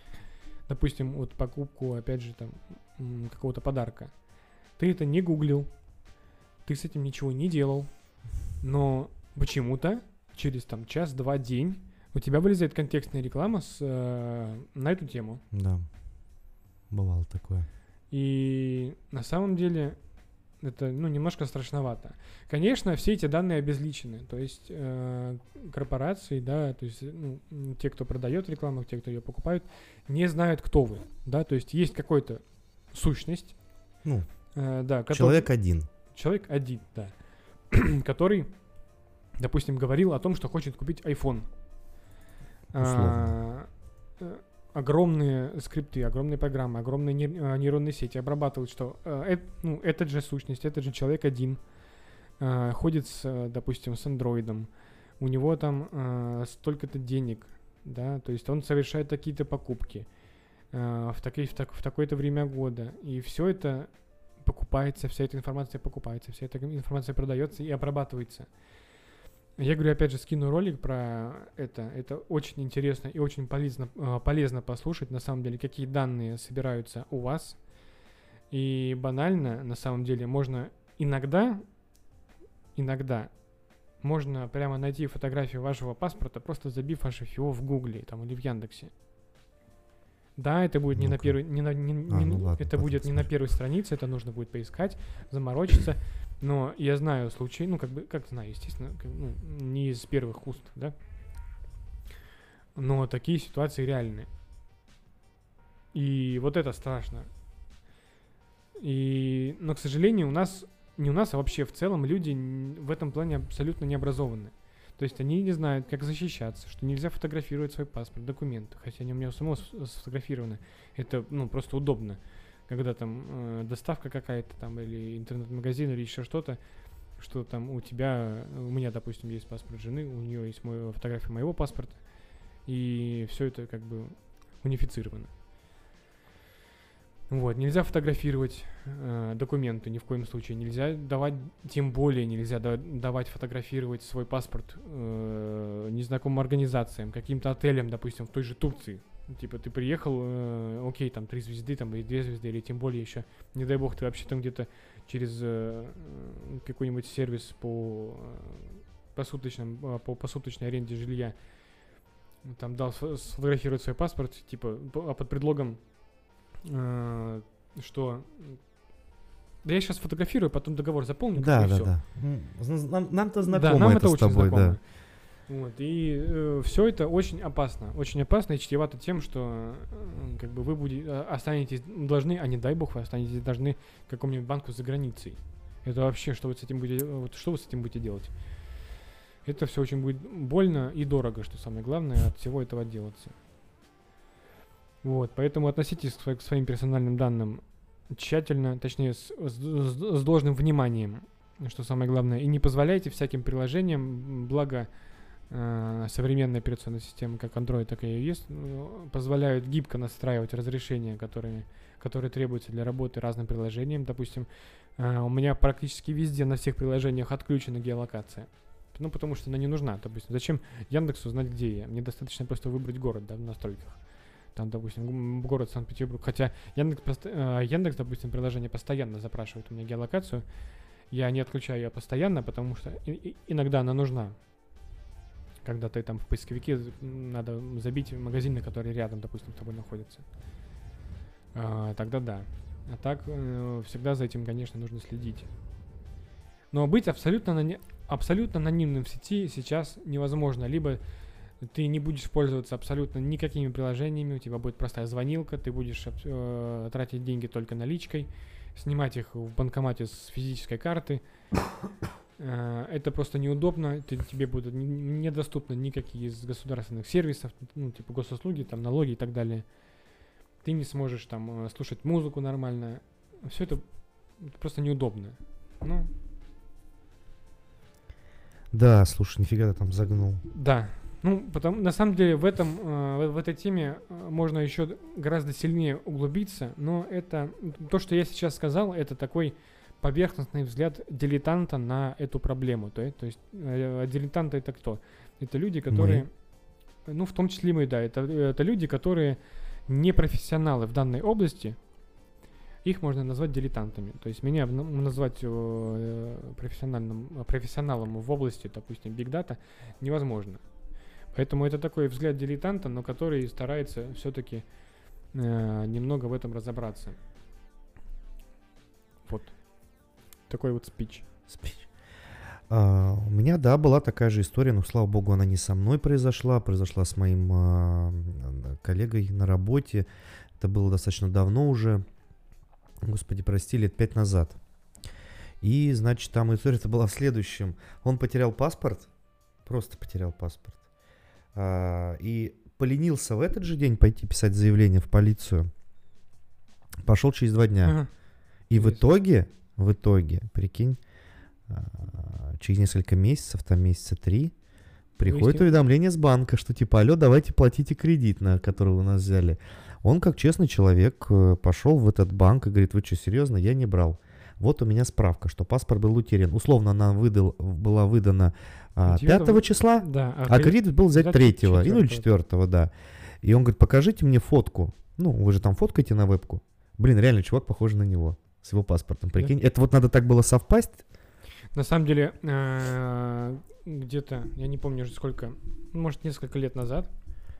допустим, вот покупку, опять же, там, м, какого-то подарка. Ты это не гуглил, ты с этим ничего не делал, но почему-то через там час-два день у тебя вылезает контекстная реклама с, э, на эту тему. Да, бывало такое. И на самом деле это, ну, немножко страшновато. Конечно, все эти данные обезличены. То есть э, корпорации, да, то есть ну, те, кто продает рекламу, те, кто ее покупают, не знают, кто вы. Да, то есть есть какая-то сущность. Ну, э, да, который, человек один. Человек один, да. который, допустим, говорил о том, что хочет купить iPhone. А, э, огромные скрипты, огромные программы, огромные нейронные сети обрабатывают, что э, ну, этот же сущность, этот же человек один э, ходит, с, допустим, с андроидом, у него там э, столько-то денег, да, то есть он совершает такие-то покупки э, в, такой, в, так, в такое-то время года, и все это покупается, вся эта информация покупается, вся эта информация продается и обрабатывается. Я говорю, опять же, скину ролик про это. Это очень интересно и очень полезно, полезно послушать, на самом деле, какие данные собираются у вас. И банально, на самом деле, можно иногда, иногда можно прямо найти фотографию вашего паспорта, просто забив ваше ФИО в Гугле там, или в Яндексе. Да, это будет не на первой, не на, не, а, не, ну ладно, это будет не на первой странице, это нужно будет поискать, заморочиться. Но я знаю случаи, ну, как бы, как знаю, естественно, как, ну, не из первых уст, да. Но такие ситуации реальны. И вот это страшно. И, но, к сожалению, у нас, не у нас, а вообще в целом люди в этом плане абсолютно не образованы. То есть они не знают, как защищаться, что нельзя фотографировать свой паспорт, документы, хотя они у меня у самого сфотографированы. Это, ну, просто удобно. Когда там э, доставка какая-то там, или интернет-магазин, или еще что-то, что там у тебя, у меня, допустим, есть паспорт жены, у нее есть мой, фотография моего паспорта, и все это как бы унифицировано. Вот, нельзя фотографировать э, документы ни в коем случае, нельзя давать, тем более нельзя да, давать фотографировать свой паспорт э, незнакомым организациям, каким-то отелям, допустим, в той же Турции. Типа ты приехал, э, окей, там три звезды, там или две звезды, или тем более еще, не дай бог, ты вообще там где-то через э, какой-нибудь сервис по посуточным, по посуточной аренде жилья там дал сфотографировать свой паспорт, типа, а под предлогом, э, что да я сейчас фотографирую, потом договор заполню. Да, да, всё. да. Нам, нам-то знакомо да, нам это, это с очень тобой, знакомо. да. Вот, и э, все это очень опасно, очень опасно и чревато тем, что э, как бы вы будете, останетесь должны, а не дай бог вы останетесь должны какому-нибудь банку за границей. Это вообще, что вы с этим будете, вот, что вы с этим будете делать? Это все очень будет больно и дорого, что самое главное, от всего этого отделаться. Вот, поэтому относитесь к, к своим персональным данным тщательно, точнее, с, с, с должным вниманием, что самое главное, и не позволяйте всяким приложениям, благо современные операционные системы, как Android, так и iOS, позволяют гибко настраивать разрешения, которые, которые требуются для работы разным приложениям. Допустим, у меня практически везде на всех приложениях отключена геолокация. Ну, потому что она не нужна. Допустим, зачем Яндексу знать, где я? Мне достаточно просто выбрать город, да, в настройках. Там, допустим, город Санкт-Петербург. Хотя Яндекс, Яндекс, допустим, приложение постоянно запрашивает у меня геолокацию. Я не отключаю ее постоянно, потому что и, и, иногда она нужна. Когда ты там в поисковике надо забить магазины, которые рядом, допустим, с тобой находятся. А, тогда да. А так э, всегда за этим, конечно, нужно следить. Но быть абсолютно, нани- абсолютно анонимным в сети сейчас невозможно. Либо ты не будешь пользоваться абсолютно никакими приложениями, у тебя будет простая звонилка, ты будешь э, тратить деньги только наличкой, снимать их в банкомате с физической карты. Это просто неудобно, ты, тебе будут недоступны никакие из государственных сервисов, ну, типа госуслуги, там, налоги и так далее. Ты не сможешь там слушать музыку нормально. Все это просто неудобно. Ну. Да, слушай, нифига ты там загнул. Да. Ну, потому, на самом деле в этом, э, в этой теме можно еще гораздо сильнее углубиться, но это, то, что я сейчас сказал, это такой поверхностный взгляд дилетанта на эту проблему. То, то есть э, дилетанты это кто? Это люди, которые, мы. ну в том числе мы, да, это, это люди, которые непрофессионалы в данной области, их можно назвать дилетантами. То есть меня н- назвать э, профессиональным, профессионалом в области, допустим, Big Data невозможно. Поэтому это такой взгляд дилетанта, но который старается все-таки э, немного в этом разобраться. Вот. Такой вот спич. Спич. А, у меня, да, была такая же история, но, слава богу, она не со мной произошла, произошла с моим а, коллегой на работе. Это было достаточно давно уже, господи, прости, лет пять назад. И, значит, там история-то была в следующем. Он потерял паспорт, просто потерял паспорт. А, и поленился в этот же день пойти писать заявление в полицию. Пошел через два дня. Ага. И в итоге, в итоге, прикинь, через несколько месяцев, там месяца три, приходит Выяснил. уведомление с банка, что типа, алло, давайте платите кредит, на который вы у нас взяли. Он, как честный человек, э, пошел в этот банк и говорит, вы что, серьезно? Я не брал. Вот у меня справка, что паспорт был утерян. Условно она выдал, была выдана а, Девятого пятого числа, Да, а кредит был взять взять третьего, ну или четвёртого. четвертого, да. И он говорит, покажите мне фотку. Ну, вы же там фоткаете на вебку. Блин, реально, чувак похож на него с его паспортом. Прикинь, это вот надо так было совпасть. На самом деле, э, где-то, я не помню уже сколько, может, несколько лет назад,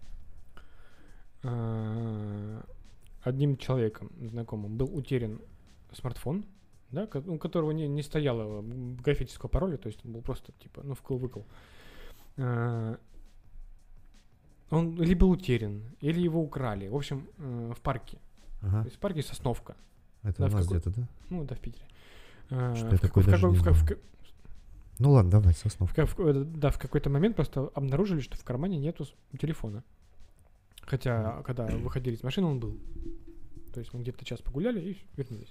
э, одним человеком знакомым был утерян смартфон, да, ко- у которого не, не стояло графического пароля, то есть он был просто типа, ну, вкл-выкл. Э, Он либо утерян, или его украли. В общем, э, в парке. Ага. То есть в парке Сосновка. Это Да, у в нас какой- где-то, да? Ну, да, в Питере. Э, Что в я как- такой в даже какой- не в ка- в знаю. ка- Ну ладно, давай, В Сосновка. ка- в ка- э, да, в какой-то момент просто обнаружили, что в кармане нету с- телефона. Хотя, когда выходили из машины, он был. То есть мы где-то час погуляли и вернулись.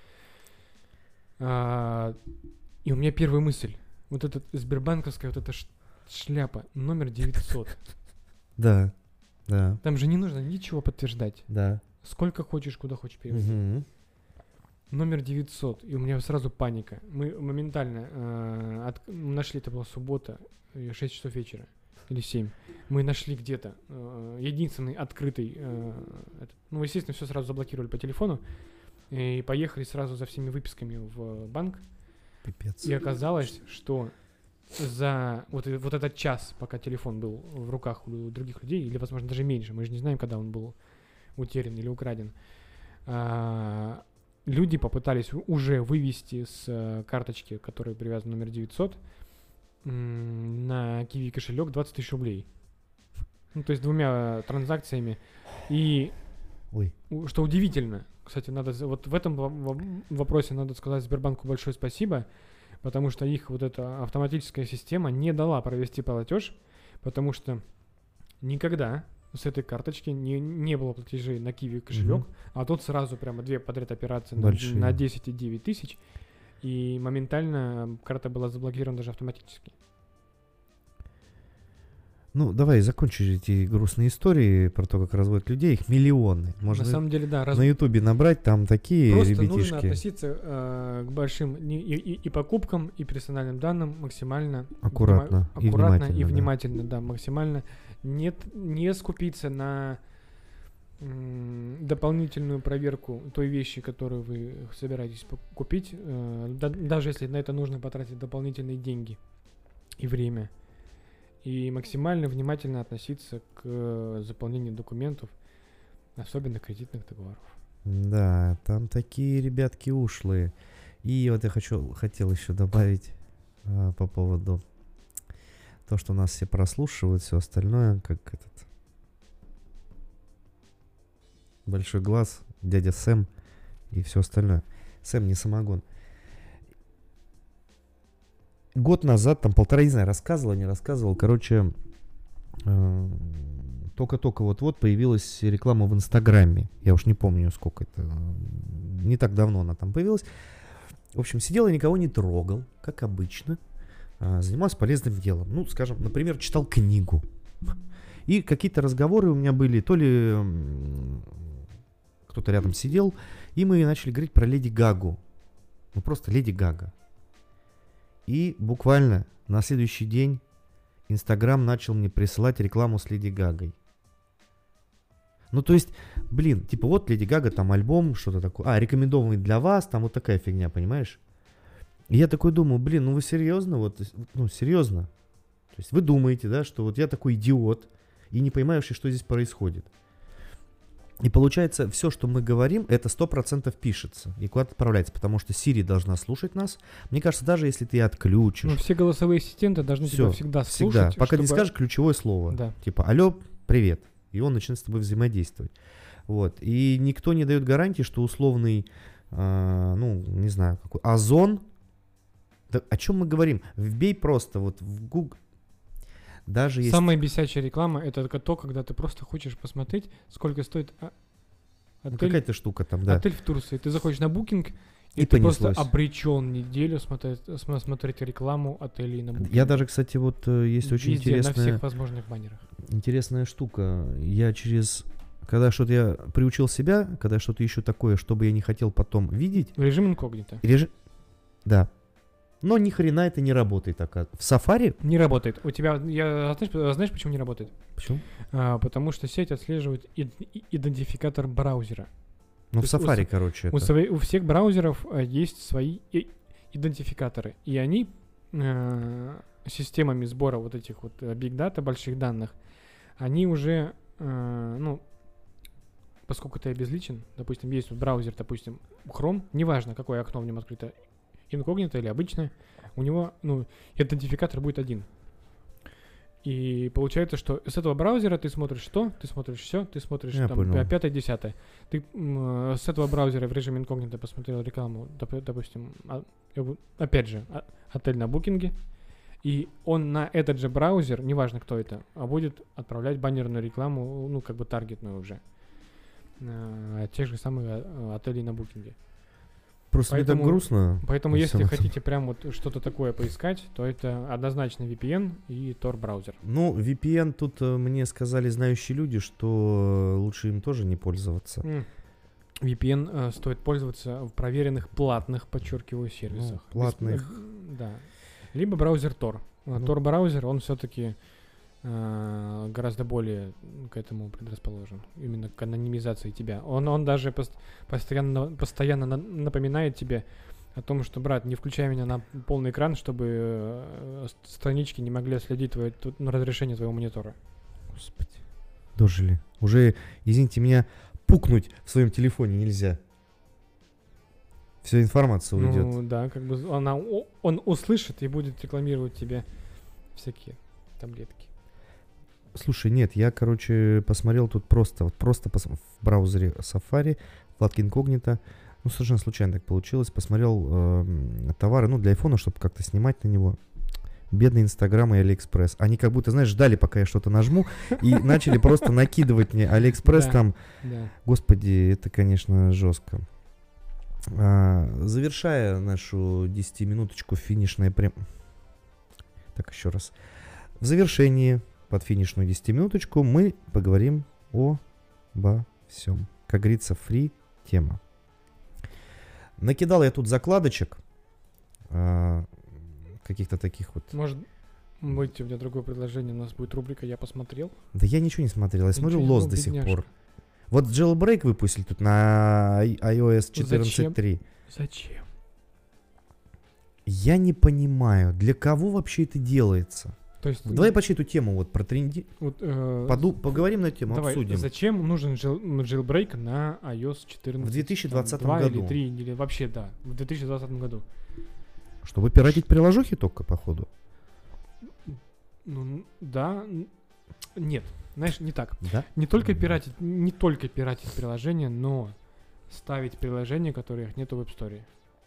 А, и у меня первая мысль. Вот эта сбербанковская вот эта ш- шляпа, номер девятьсот. Да, да, Там же не нужно ничего подтверждать. да. Сколько хочешь, куда хочешь перевести. Мгм. Номер девятьсот. И у меня сразу паника. Мы моментально э, от- нашли, это была суббота, э, шесть часов вечера. Или семь. Мы нашли где-то э, единственный открытый... э, этот- ну, естественно, все сразу заблокировали по телефону. И поехали сразу за всеми выписками в банк. Пипец. И оказалось, что за вот, э- вот этот час, пока телефон был в руках у других людей, или, возможно, даже меньше, мы же не знаем, когда он был утерян или украден, а, люди попытались у- уже вывести с э, карточки, которой привязан номер девятьсот, м, на Kiwi кошелек двадцать тысяч рублей. Ну, то есть двумя транзакциями. И Ой. у- что удивительно, кстати, надо за- вот в этом во- во- вопросе надо сказать Сбербанку большое спасибо, потому что их вот эта автоматическая система не дала провести платеж, потому что никогда с этой карточки не, не было платежей на Kiwi кошелек, Мгм. а тут сразу прямо две подряд операции на, Большие. на десять и девять тысяч, и моментально карта была заблокирована даже автоматически. Ну, давай закончу эти грустные истории про то, как разводят людей. Их миллионы. Можно На самом деле, да, раз- на Ютубе набрать, там такие просто нужно ребятишки. относиться э, к большим не- и, и- и покупкам, и персональным данным максимально Аккуратно внима- и аккуратно и внимательно, да. внимательно, да, максимально нет, не скупиться на м, дополнительную проверку той вещи, которую вы собираетесь пок- купить, э, да- даже если на это нужно потратить дополнительные деньги и время. И максимально внимательно относиться к э, заполнению документов, особенно кредитных договоров. Да, там такие ребятки ушлые. И вот я хочу, хотел еще добавить а, по поводу то, что нас все прослушивают, все остальное, как этот большой глаз, дядя Сэм и все остальное. Сэм, не самогон. Год назад, там полтора, не знаю, рассказывал, не рассказывал. Короче, э, только-только вот-вот появилась реклама в Инстаграме. Я уж не помню, сколько это. Не так давно она там появилась. В общем, сидел и никого не трогал, как обычно. А, занимался полезным делом. Ну, скажем, например, читал книгу. И какие-то разговоры у меня были, то ли м, кто-то рядом сидел, и мы начали говорить про Леди Гагу. Ну, просто Леди Гага. И буквально на следующий день Инстаграм начал мне присылать рекламу с Леди Гагой. Ну, то есть, блин, типа вот Леди Гага, там альбом, что-то такое. А, рекомендованный для вас, там вот такая фигня, понимаешь? И я такой думаю, блин, ну вы серьезно? Вот, ну, серьезно? То есть вы думаете, да, что вот я такой идиот и не понимаю вообще, что здесь происходит. И получается, все, что мы говорим, это сто процентов пишется и куда-то отправляется, потому что Siri должна слушать нас. Мне кажется, даже если ты отключишь... Ну, все голосовые ассистенты должны всё, тебя всегда слушать. всегда, пока чтобы... не скажешь ключевое слово. Да. Типа, алло, привет. И он начинает с тобой взаимодействовать. Вот. И никто не дает гарантии, что условный, э, ну, не знаю, какой, Озон... Да, о чем мы говорим? Вбей просто вот в Google... Даже есть... Самая бесячая реклама — это то, когда ты просто хочешь посмотреть, сколько стоит а, Ну, отель, какая-то штука там, да. отель в Турции. Ты заходишь на Booking, и, И ты понеслось. просто обречен неделю смотреть, см- смотреть рекламу отелей на Booking. Я даже, кстати, вот э, есть очень Везде, на интересная, всех возможных баннерах. интересная штука. Я через... Когда что-то я приучил себя, когда я что-то ищу такое, чтобы я не хотел потом видеть... Режим инкогнито. Режим... Да. Но ни хрена это не работает так. В Safari... Не работает. У тебя, я, знаешь, знаешь, почему не работает? Почему? А, потому что сеть отслеживает ид- и- идентификатор браузера. Ну, в То есть у Safari, с- короче, У, это... свои- у всех браузеров а, есть свои и- идентификаторы, и они э, системами сбора вот этих вот big data, больших данных, они уже, э, ну, поскольку ты обезличен, допустим, есть вот браузер, допустим, Chrome, неважно, какое окно в нем открыто, инкогнито или обычное, у него, ну, идентификатор будет один. И получается, что с этого браузера ты смотришь что, ты смотришь все, ты смотришь Я там понял. пятое, десятое. Ты м, с этого браузера в режиме инкогнито посмотрел рекламу, доп- допустим, а- э, в- опять же, а- отель на букинге, и он на этот же браузер, неважно кто это, а будет отправлять баннерную рекламу, ну, как бы таргетную уже, э, тех же самых э, отелей на букинге. Просто мне так Поэтому- грустно. Поэтому, во если всем этом. хотите прям вот что-то такое поискать, то это однозначно ви пи эн и Tor браузер. Ну, ви пи эн тут э, мне сказали знающие люди, что лучше им тоже не пользоваться. М. ви пи эн э, стоит пользоваться в проверенных платных, подчеркиваю, сервисах. Ну, платных. Без- э, да. Либо браузер Tor. Э, Ну. Tor браузер, он все-таки гораздо более к этому предрасположен. Именно к анонимизации тебя. Он, он даже пост- постоянно, постоянно на- напоминает тебе о том, что, брат, не включай меня на полный экран, чтобы э, с- странички не могли следить твое, ту- ну, разрешение твоего монитора. Господи. Дожили. Уже, извините меня, пукнуть в своем телефоне нельзя. Вся информация уйдет. Ну да, как бы она, о- он услышит и будет рекламировать тебе всякие таблетки. Слушай, нет, я, короче, посмотрел тут просто, вот просто пос- в браузере Safari, вкладке инкогнито, ну, совершенно случайно так получилось, посмотрел эм, товары, ну, для айфона, чтобы как-то снимать на него. Бедный Инстаграм и Алиэкспресс. Они как будто, знаешь, ждали, пока я что-то нажму, и начали просто накидывать мне Алиэкспресс Да. там. Да. Господи, это, конечно, жестко. А, завершая нашу десятиминуточку финишная прям... Так, еще раз. В завершении, под финишную десятиминуточку, мы поговорим о- обо всем. Как говорится, фри тема. Накидал я тут закладочек. а, каких-то таких вот... Может быть, у меня другое предложение, у нас будет рубрика «Я посмотрел». Да я ничего не смотрел, я смотрю Ничего, Lost до сих бедняжка. пор. Вот Jailbreak выпустили тут на ай- iOS четырнадцать три. Зачем? Я не понимаю, для кого вообще это делается. То есть, Давай почти эту тему вот про тренди. вот, э, Поду- поговорим на эту тему, давай, обсудим. зачем нужен jail- jailbreak на iOS четырнадцать? В две тысячи двадцатом два году. или три, или вообще, да, в две тысячи двадцатом году. Чтобы пиратить приложухи только, походу. Ну, н- да, н- нет, знаешь, не так. Да? Не только пиратить, не только пиратить приложения, но ставить приложения, которых нет в App Store.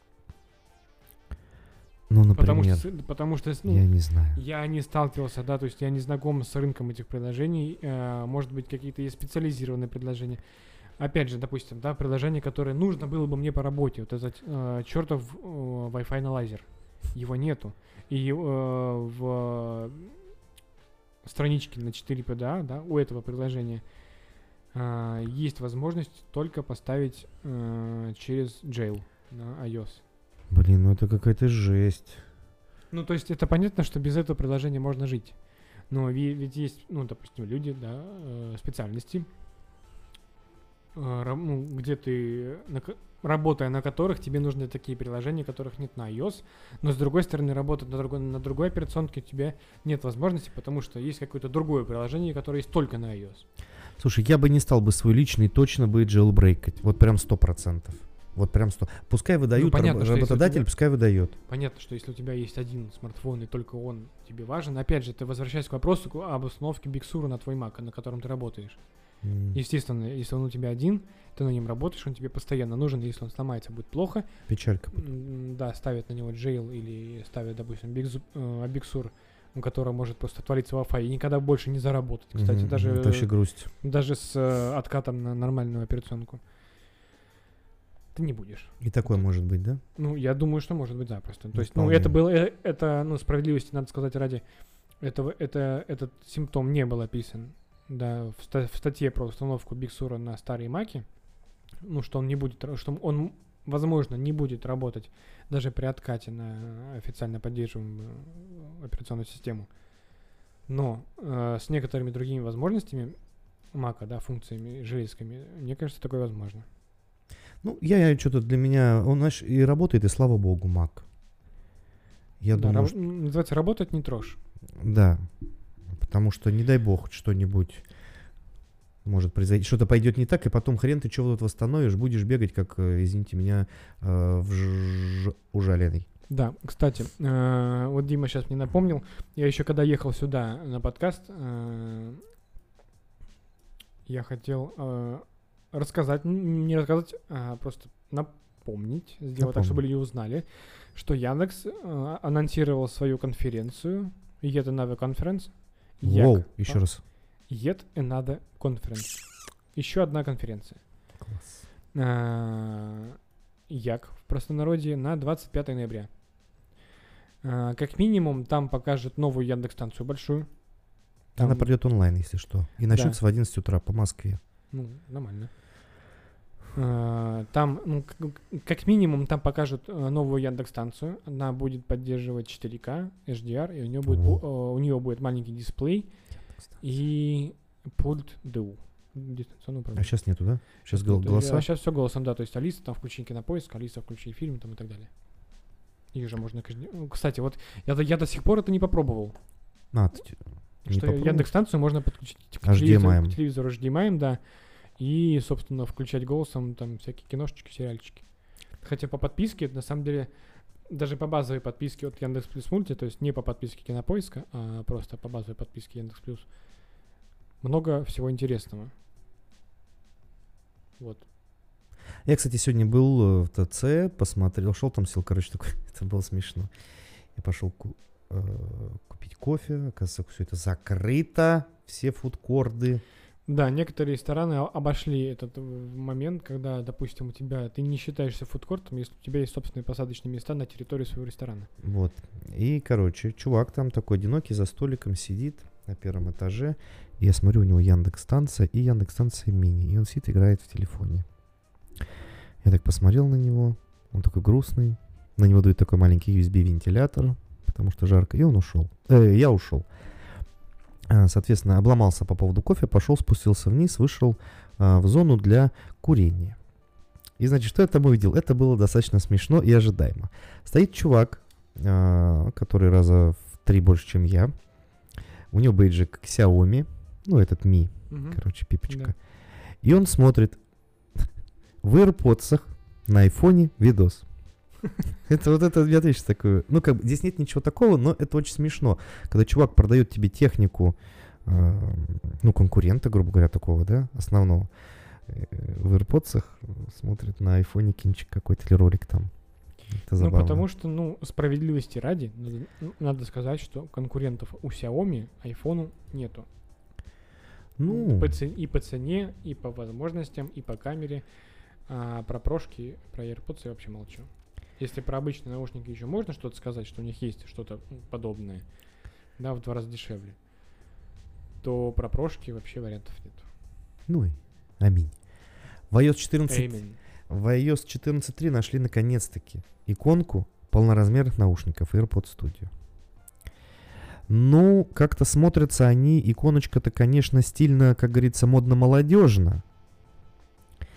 Ну, Потому например, что, с- потому что, ну, я не знаю. я не сталкивался, да, то есть я не знаком с рынком этих приложений. э, может быть, какие-то есть специализированные предложения. Опять же, допустим, да, приложение, которое нужно было бы мне по работе. Вот этот э, чертов э, Wi-Fi анализер. Его нету. И э, в страничке на четыре пи ди эй, да, у этого приложения э, есть возможность только поставить э, через Jail на iOS. Блин, ну это какая-то жесть. Ну, то есть это понятно, что без этого приложения можно жить. Но ви- ведь есть, ну, допустим, люди, да, э, специальности, э, рам- ну, где ты, на ко- работая на которых, тебе нужны такие приложения, которых нет на iOS, но с другой стороны, работать на другой, на другой операционке у тебя нет возможности, потому что есть какое-то другое приложение, которое есть только на iOS. Слушай, я бы не стал бы свой личный точно бы джейлбрейкать. Вот прям сто процентов. Вот прям сто. Пускай выдают, Ну, понятно, раб- что если у работодатель тебя- пускай выдает. Понятно, что если у тебя есть один смартфон и только он тебе важен, опять же, ты возвращаешься к вопросу к- об установке Big Sur на твой Mac, на котором ты работаешь. М, Естественно, если он у тебя один, ты на нем работаешь, он тебе постоянно нужен, если он сломается, будет плохо. Печалька. М, Да, ставят на него jail или ставят, допустим, Big, Zu- э, Big Sur, у которого может просто отвалиться Wi-Fi и никогда больше не заработать. Кстати, Мгм, даже, мгм. Это вообще грусть. даже с э, откатом на нормальную операционку. Ты не будешь. И такое может быть, да? Ну, я думаю, что может быть запросто. То Ну, есть, ну, вполне. это было, э, это, ну, справедливости, надо сказать, ради этого, это, этот симптом не был описан, да, в, ста- в статье про установку Big Sur на старые маки, ну, что он не будет, ра- что он, возможно, не будет работать даже при откате на официально поддерживаемую э, операционную систему. Но э, с некоторыми другими возможностями мака, да, функциями железками, мне кажется, такое возможно. Ну, я, я что-то для меня, он, знаешь, и работает, и слава богу, Mac. Я Да, думаю, раб- что... называется «работать не трожь». Да. Потому что, не дай бог, что-нибудь может произойти. Что-то пойдет не так, и потом хрен ты что тут восстановишь, будешь бегать, как, э, извините меня, э, в ж- ужаленный. Да, кстати, э, вот Дима сейчас мне напомнил, я еще когда ехал сюда на подкаст, э, я хотел э, рассказать, н- не рассказать, а просто напомнить, сделать так, чтобы Напомни. люди узнали, что Яндекс э, анонсировал свою конференцию Yet Another Conference. Воу, Як. еще раз. Yet Another Conference. Еще одна конференция. Класс. А, Як в простонародье на двадцать пятое ноября. А, Как минимум там покажут новую Яндекс-станцию большую. Там, Она пройдет онлайн, если что. И начнется в одиннадцать утра по Москве. ну, нормально. А, Там, ну, к- как минимум, там покажут э, новую Яндекс-станцию. Она будет поддерживать четыре ка, эйч ди ар, и у нее будет, О. пу- э, у нее будет маленький дисплей и пульт ди ю. Дистанционное А управление. сейчас нету, да? Сейчас Тут, э, голоса. А сейчас все голосом, да. То есть Алиса, там включи кинопоиск, Алиса, включи фильм там, и так далее. Их же можно... каждый- ну, Кстати, вот я, до- я до сих пор это не попробовал. А, ты не что попробовал? Яндекс-станцию можно подключить к эйч ди эм ай. телевизору, к телевизору эйч ди эм ай, да. И, собственно, включать голосом там всякие киношечки, сериальчики. Хотя по подписке, на самом деле, даже по базовой подписке от Яндекс Плюс Мульти, то есть не по подписке Кинопоиска, а просто по базовой подписке Яндекс Плюс, много всего интересного. Вот. Я, кстати, сегодня был э, в ТЦ, посмотрел, шел там, сел, короче, такой, это было смешно. Я пошел ку- э, купить кофе, оказывается, все это закрыто, все фудкорды. Да, некоторые рестораны о- обошли этот э, момент, когда, допустим, у тебя ты не считаешься фудкортом, если у тебя есть собственные посадочные места на территории своего ресторана. Вот. И, короче, чувак там такой одинокий за столиком сидит на первом этаже. И я смотрю, у него Яндекс-станция и Яндекс-станция мини. И он сидит, играет в телефоне. Я так посмотрел на него. Он такой грустный. На него дует такой маленький ю эс би-вентилятор, потому что жарко. И он ушел. Э, я ушел. А, Соответственно, обломался по поводу кофе, пошел, спустился вниз, вышел а, в зону для курения. И, значит, что я там увидел? Это было достаточно смешно и ожидаемо. Стоит чувак, а, который раза в три больше, чем я. У него бейджик Xiaomi, ну, этот Mi, Мгм. короче, пипочка. Да. И он смотрит в AirPods на айфоне видос. Это вот это, я отвечу такую. Ну, как бы здесь нет ничего такого, но это очень смешно. Когда чувак продает тебе технику, э, ну, конкурента, грубо говоря, такого, да, основного, э, в AirPods смотрит на айфоне кинчик какой-то или ролик там. Это Ну, забавно. потому что, ну, справедливости ради, надо, ну, надо сказать, что конкурентов у Xiaomi айфону нету. Ну, По ц- и по цене, и по возможностям, и по камере. А про прошки, про AirPods я вообще молчу. Если про обычные наушники еще можно что-то сказать, что у них есть что-то ну, подобное, да, в два раза дешевле, то про прошки вообще вариантов нет. ну и аминь. В iOS четырнадцать Amen. В iOS четырнадцать точка три нашли наконец-таки иконку полноразмерных наушников AirPods Studio. Ну, как-то смотрятся они, иконочка-то, конечно, стильно, как говорится, модно-молодежно.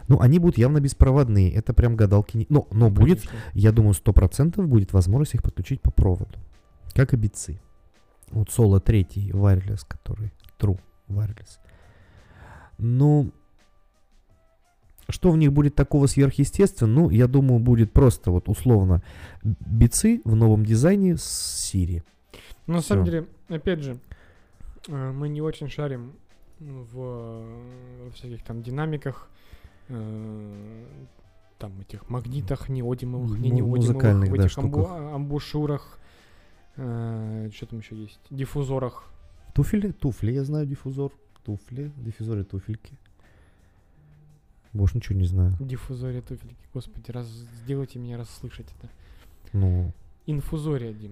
Ну, они будут явно беспроводные. Это прям гадалки. Не... Но, но будет, Конечно. я думаю, сто процентов будет возможность их подключить по проводу. Как и битсы. Вот Solo три wireless, который True wireless. Ну, что в них будет такого сверхъестественного? Ну, я думаю, будет просто вот условно битсы в новом дизайне с Siri. Но на Всё. самом деле, опять же, э, мы не очень шарим в э, всяких там динамиках, э, там этих магнитах неодимовых, не Му- неодимовых, музыкальных, в да, этих амбу- штуках. амбушюрах, э, что там еще есть, диффузорах. Туфли? Туфли, я знаю, диффузор. Туфли, диффузоры, туфельки. Больше ничего не знаю. Диффузория туфельки. Господи, раз сделайте меня расслышать это. Ну, Инфузория, Дим.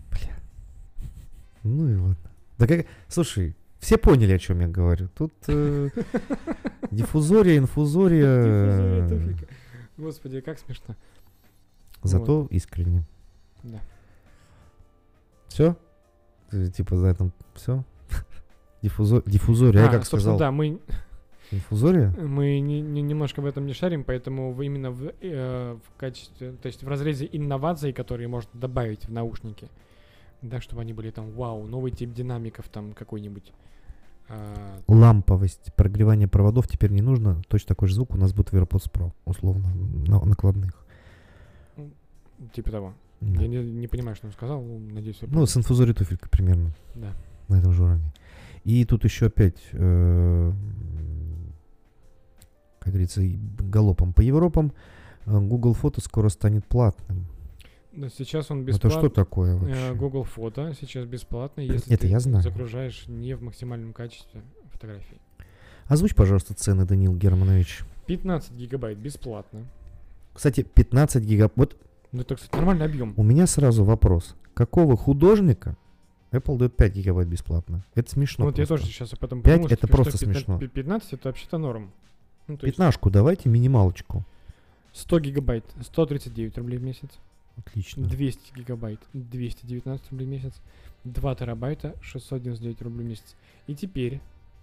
ну и ладно. Да как... Слушай, все поняли, о чем я говорю. Тут э, диффузория, инфузория. Диффузория э, туфелька. Господи, как смешно. Зато искренне. Да. Все? Типа за этом все? Диффузор... Диффузория, я А, как собственно, сказал. да, мы, Инфузория? мы не- не- немножко в этом не шарим, поэтому в- именно в, э, в качестве, то есть в разрезе инноваций, которые можно добавить в наушники, да, чтобы они были там, вау, новый тип динамиков там какой-нибудь. а, Ламповость, прогревание проводов теперь не нужно. Точно такой же звук у нас будет в AirPods Pro, условно, на накладных. типа того. Да. Я не, не понимаю, что он сказал, ну, надеюсь, я Ну, понял. с инфузорией туфелька примерно Да. на этом же уровне. И тут еще опять, э, как говорится, и галопом по Европам, э, Google Фото скоро станет платным. Да, сейчас он Это что бесплатный. такое вообще? Google Фото сейчас бесплатно, если Это ты я знаю. загружаешь не в максимальном качестве фотографий. Озвучь, пожалуйста, цены, Данил Германович. пятнадцать гигабайт бесплатно. Кстати, пятнадцать гигабайт. Вот Ну, это, кстати, нормальный объем. у меня сразу вопрос. Какого художника Apple дает пять гигабайт бесплатно? Это смешно. вот я просто. тоже сейчас об этом Пять подумал, это что просто пятнадцать смешно. пятнадцать это вообще-то норм. Ну, то есть Пятнашку давайте, минималочку. сто гигабайт сто тридцать девять рублей в месяц. Отлично. двести гигабайт двести девятнадцать рублей в месяц. два терабайта шестьсот девяносто девять рублей в месяц. И теперь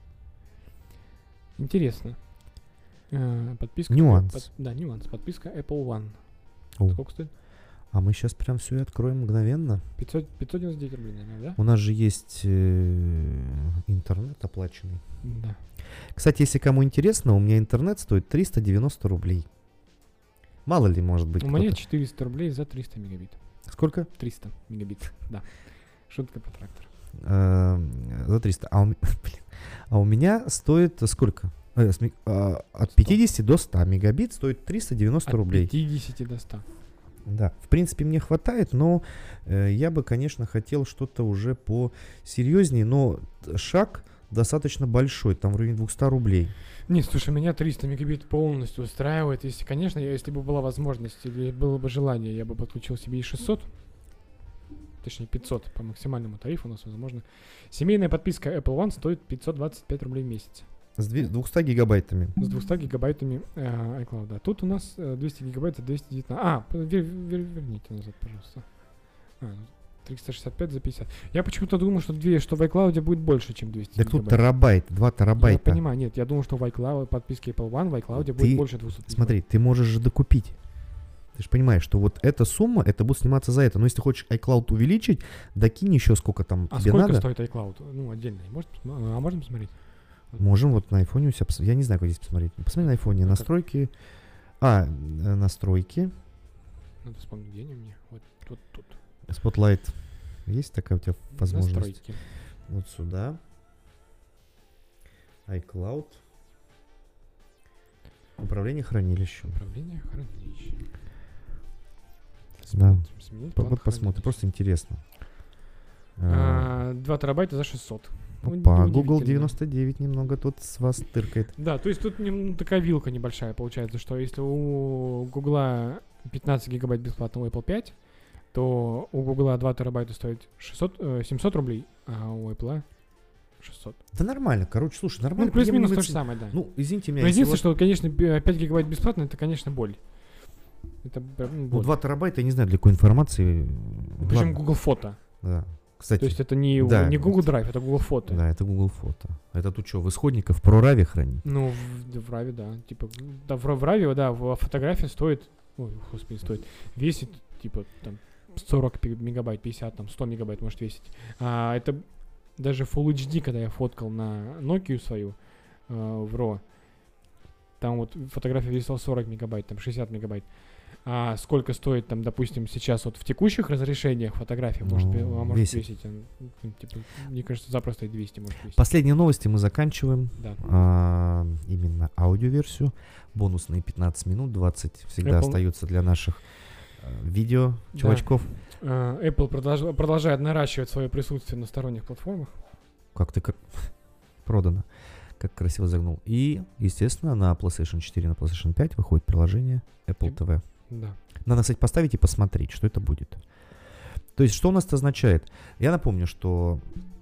интересно. э, подписка Нюанс. под- да, нюанс. Подписка Apple One. О. Сколько стоит? А мы сейчас прям все и откроем мгновенно. пятьсот, пятьсот девяносто девять рублей, наверное, У нас же есть э, интернет оплаченный. да? Да. Кстати, если кому интересно, у меня интернет стоит триста девяносто рублей. Мало ли, может быть, У меня кто-то- четыреста рублей за триста мегабит. Сколько? триста мегабит, да. Шутка по трактору. Э, За триста. А у, м- блин. А у меня стоит сколько? Э, с ми- а, От сто. пятидесяти до ста мегабит стоит триста девяносто От рублей. пятидесяти до ста. Да, в принципе, мне хватает, но э, я бы, конечно, хотел что-то уже посерьезнее, но шаг достаточно большой, там в районе двухсот рублей. Не, слушай, меня триста мегабит полностью устраивает. Если, конечно, я- если бы была возможность или было бы желание, я бы подключил себе и шестьсот. Точнее, пятьсот по максимальному тарифу у нас, возможно. Семейная подписка Apple One стоит пятьсот двадцать пять рублей в месяц. С две- двумястами гигабайтами. С двумястами гигабайтами э, iCloud. А тут у нас э, двести гигабайт за двести девятнадцать. А, п- вер- вер- верните назад, пожалуйста. А, ну, триста шестьдесят пять за пятьдесят. Я почему-то думал, что, две, что в iCloud будет больше, чем двести Так тут гигабайт. терабайт, два Я терабайта. понимаю, нет, я думал, что в iCloud подписке Apple One в iCloud Ты будет больше двухсот гигабайт. Смотри, ты можешь же докупить. Ты же понимаешь, что вот эта сумма, это будет сниматься за это. Но если хочешь iCloud увеличить, докинь еще сколько там А тебе сколько надо. стоит iCloud? Ну, отдельно. Может, посма- а можно посмотреть? Можем вот на айфоне у себя посмотреть. Я не знаю, как здесь посмотреть. Посмотри на айфоне. Ну, как? Настройки. А, э, настройки. Надо вспомнить, где они у меня. Вот тут, тут. Spotlight. Есть такая у тебя возможность? Настройки. Вот сюда. iCloud. Управление хранилищем. Управление хранилищем. Да. Сменить- сменить По- план Вот посмотрим. хранилища. Просто интересно. А, А, два терабайта за шестьсот. Ну, Опа, удивительно. Google девяносто девять немного тут с вас тыркает. Да, то есть тут нем- такая вилка небольшая получается, что если у Гугла пятнадцать гигабайт бесплатно, у Apple пять, то у Гугла два терабайта стоит шестьсот, э, семьсот рублей, а у Apple шестьсот. Да нормально, короче, слушай, Ну, нормально. плюс-минус то приемлемый же ц- самое, да. Ну, извините меня. Но если единственное, вот- что, конечно, пи- пять гигабайт бесплатно, это, конечно, боль. Это прям Ну, боль. два терабайта, я не знаю, для какой информации. Причем Ладно, Google Фото. да. Кстати, То есть это не, да, не Google Drive, это Google Фото. да, это Google Фото. Это тут что, в исходниках в ProRAW хранить? Ну, в, да, в Раве, да. Типа, да, в, в Раве, да, в фотография стоит, ой, господи, стоит, весит, типа, там, сорок мегабайт, пятьдесят, там, сто мегабайт может весить. А это даже Full эйч ди, когда я фоткал на Nokia свою э, в ро, там вот фотография весила сорок мегабайт, там, шестьдесят мегабайт. А сколько стоит там, допустим, сейчас вот в текущих разрешениях фотография Ну, может, а может весит. весить, ну, типа, мне кажется, запросто и двести может весить. Последние новости мы заканчиваем. Да. А, именно аудиоверсию. Бонусные пятнадцать минут, двадцать всегда Apple- остаются для наших э, видео Да. чувачков. А, Apple продолж- продолжает наращивать свое присутствие на сторонних платформах. Как ты как... продано. Как красиво загнул. И, естественно, на PlayStation четыре, на PlayStation пять выходит приложение Apple И- ти ви. Да. Надо, кстати, поставить и посмотреть, что это будет. То есть, что у нас это означает? Я напомню, что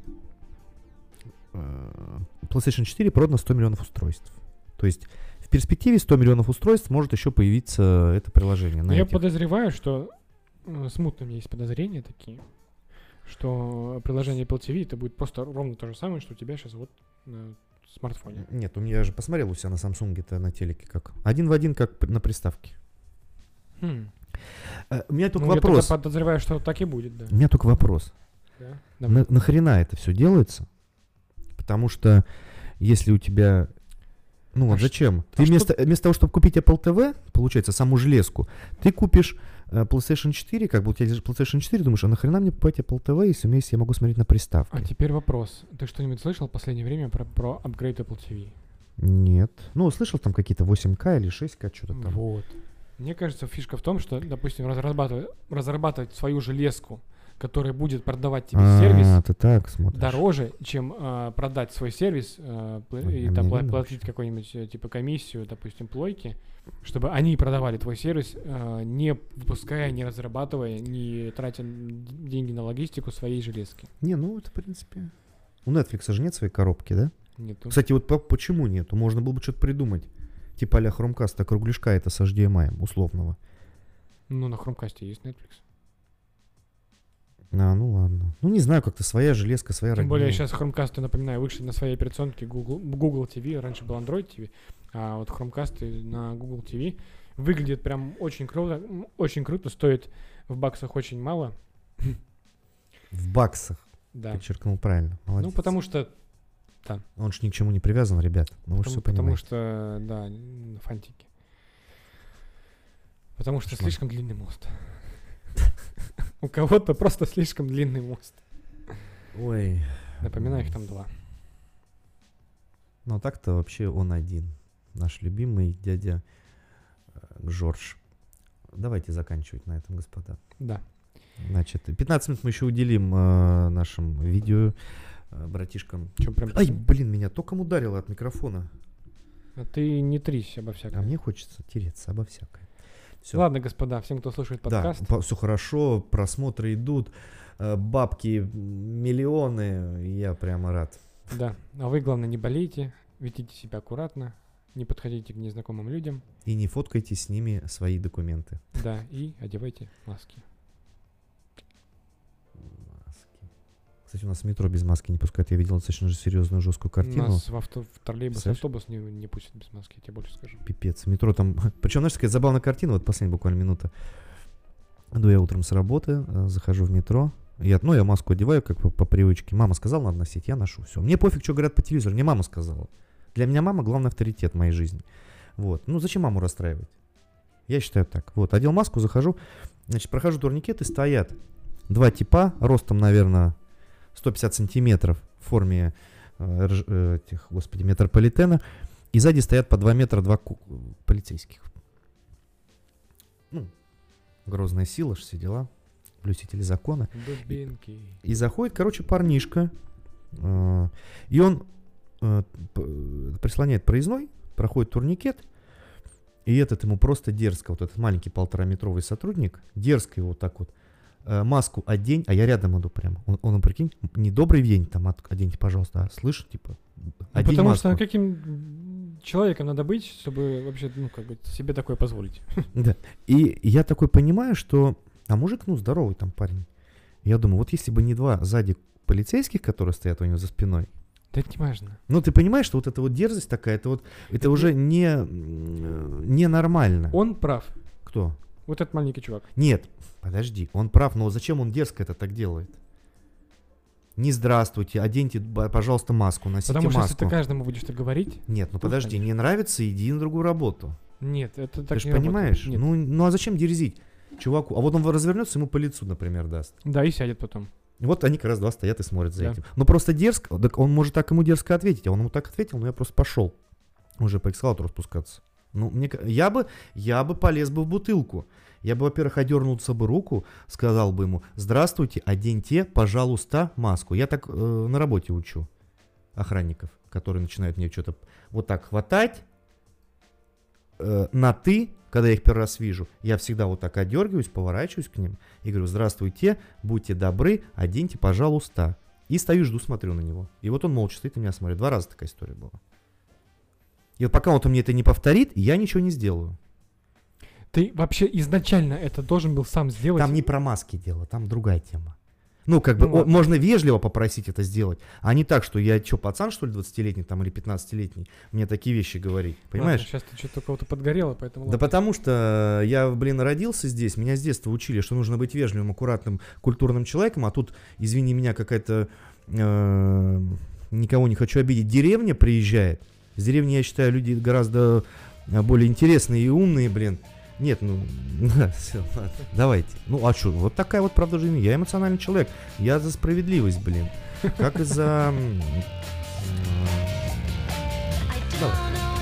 э, PlayStation четыре продано сто миллионов устройств. То есть, в перспективе сто миллионов устройств может еще появиться это приложение. Но на я этих. подозреваю, что э, смутно у меня есть подозрения такие, что приложение Apple ти ви это будет просто ровно то же самое, что у тебя сейчас вот на смартфоне. Нет, у меня же посмотрел у себя на Samsung-то на телеке как. Один в один, как п- на приставке. Хм. Э, у меня только Ну, я вопрос. только подозреваю, что так и будет, да. У меня только вопрос. Да. На, нахрена это все делается? Потому что если у тебя... Ну А вот ш- зачем? а Ты что- вместо, вместо того, чтобы купить Apple ти ви, получается, саму железку, ты купишь э, PlayStation четыре, как бы у тебя лежит PlayStation четыре, думаешь, а нахрена мне покупать Apple ти ви, если у меня есть, я могу смотреть на приставке? А теперь вопрос. Ты что-нибудь слышал в последнее время про, про апгрейд Apple ти ви? Нет. Ну, слышал там какие-то восемь ка или шесть ка, что-то там. Вот. Мне кажется, фишка в том, что, допустим, разрабатывать, разрабатывать свою железку, которая будет продавать тебе А, сервис ты так смотришь. дороже, чем а, продать свой сервис а, пл- Ой, и а там мне пла- не платить какую-нибудь э, типа комиссию, допустим, плойки, чтобы они продавали твой сервис, а, не выпуская, не разрабатывая, не тратя д- деньги на логистику своей железки. Не, ну это, в принципе... У Netflix же нет своей коробки, да? Нету. Кстати, вот по- почему нету? Можно было бы что-то придумать. Типа а-ля Chromecast, кругляшка это с эйч ди эм ай условного. Ну, на Chromecast есть Netflix. А, ну ладно. Ну не знаю, как-то своя железка, своя Тем родня. более сейчас Chromecast, напоминаю, вышли на своей операционке Google, Google ти ви, раньше был Android ти ви, а вот Chromecast на Google ти ви выглядит прям очень круто, м, очень круто, стоит в баксах очень мало. В баксах. Да. Подчеркнул правильно. Молодец. Ну, потому что, Он ж ни к чему не привязан, ребят. Ну вы же потому, все потому понимаете. что, да, н- фантики. Потому что Кошмар. слишком длинный мост. У кого-то просто слишком длинный мост. Ой. Напоминаю, их там два. Ну так-то вообще он один. Наш любимый дядя э, Жорж. Давайте заканчивать на этом, господа. Да. Значит, пятнадцать минут мы еще уделим э, нашим видео э, братишкам. Чё, прям... Ай, блин, меня током ударило от микрофона. А ты не трись обо А всяком. мне хочется тереться обо всякое. Всё. Ладно, господа, всем, кто слушает подкаст. Да, все хорошо, просмотры идут, э, бабки м, миллионы, и я прямо рад. Да. А вы, главное, не болейте, ведите себя аккуратно, не подходите к незнакомым людям, И не фоткайте с ними свои документы. да, и одевайте маски. Маски. Кстати, у нас в метро без маски не пускают. Я видел достаточно же серьезную жесткую картину. Нас в, авто, в троллейбус, Представляешь? автобус не, не пустят без маски, я тебе больше скажу. Пипец. В метро там... Причем, знаешь, такая забавная картина. Вот последняя буквально минута. Иду я утром с работы, э, захожу в метро. Я, ну, я маску одеваю, как по, по привычке. Мама сказала, надо носить, я ношу. Все. Мне пофиг, что говорят по телевизору. Мне мама сказала. Для меня мама главный авторитет в моей жизни. Вот. Ну, зачем маму расстраивать? Я считаю так. Вот. Одел маску, захожу. Значит, прохожу турникеты, стоят два типа, ростом, наверное, сто пятьдесят сантиметров, в форме э, рж- э, этих, господи, метрополитена. И сзади стоят по два метра два ку- полицейских. Ну, грозная сила, ж все дела. Блюстители закона. Дубинки. И заходит, короче, парнишка. э, И он э, п- прислоняет проездной, проходит турникет. И этот ему просто дерзко, вот этот маленький полтораметровый сотрудник, дерзко его так вот, э, маску одень, а я рядом иду прямо. Он, он прикинь, не добрый день там от- оденьте, пожалуйста, а слышь, типа, Ну, одень потому маску. что каким человеком надо быть, чтобы вообще, ну, как бы, себе такое позволить. Да. И я такой понимаю, что... А мужик, ну, здоровый там парень. Я думаю, вот если бы не два сзади полицейских, которые стоят у него за спиной. Да это не важно. Ну, ты понимаешь, что вот эта вот дерзость такая, это вот, это, это уже не, не нормально. Он прав. Кто? Вот этот маленький чувак. Нет, подожди, он прав, но зачем он дерзко это так делает? Не здравствуйте, оденьте, пожалуйста, маску, носите Потому что маску. если ты каждому будешь так говорить... Нет, ну то подожди, конечно. Не нравится, иди на другую работу. Нет, это так Ты же не понимаешь? работает. Нет. Ну, ну а зачем дерзить чуваку? А вот он развернется, ему по лицу, например, даст. Да, и сядет потом. И вот они как раз два стоят и смотрят за Да. этим. Но просто дерзко, так он может так ему дерзко ответить, а он ему так ответил, но я просто пошел уже по эскалатору спускаться. Ну, мне, ка- я бы, я бы полез бы в бутылку. Я бы, во-первых, одернулся бы руку, сказал бы ему: здравствуйте, оденьте, пожалуйста, маску. Я так э, на работе учу охранников, которые начинают мне что-то вот так хватать э, на «ты», когда я их первый раз вижу. Я всегда вот так одергиваюсь, поворачиваюсь к ним и говорю: здравствуйте, будьте добры, оденьте, пожалуйста. И стою, жду, смотрю на него. И вот он молча стоит и меня смотрит. Два раза такая история была. И вот пока он мне это не повторит, я ничего не сделаю. Ты вообще изначально это должен был сам сделать. Там не про маски дело, там другая тема. Ну, как бы, Ну, о- ладно. можно вежливо попросить это сделать, а не так, что я что, пацан, что ли, двадцатилетний там или пятнадцатилетний, мне такие вещи говорить, понимаешь? Сейчас ты что-то кого-то подгорело, поэтому... Да ладно. потому что я, блин, родился здесь, меня с детства учили, что нужно быть вежливым, аккуратным, культурным человеком, а тут, извини меня, какая-то, э, никого не хочу обидеть, деревня приезжает. С деревни, я считаю, люди гораздо э, более интересные и умные, блин. Нет, ну, да, все, ладно, давайте. Ну, а что, вот такая вот правда жизни. Я эмоциональный человек, я за справедливость, блин. Как и за... м, м, Давай.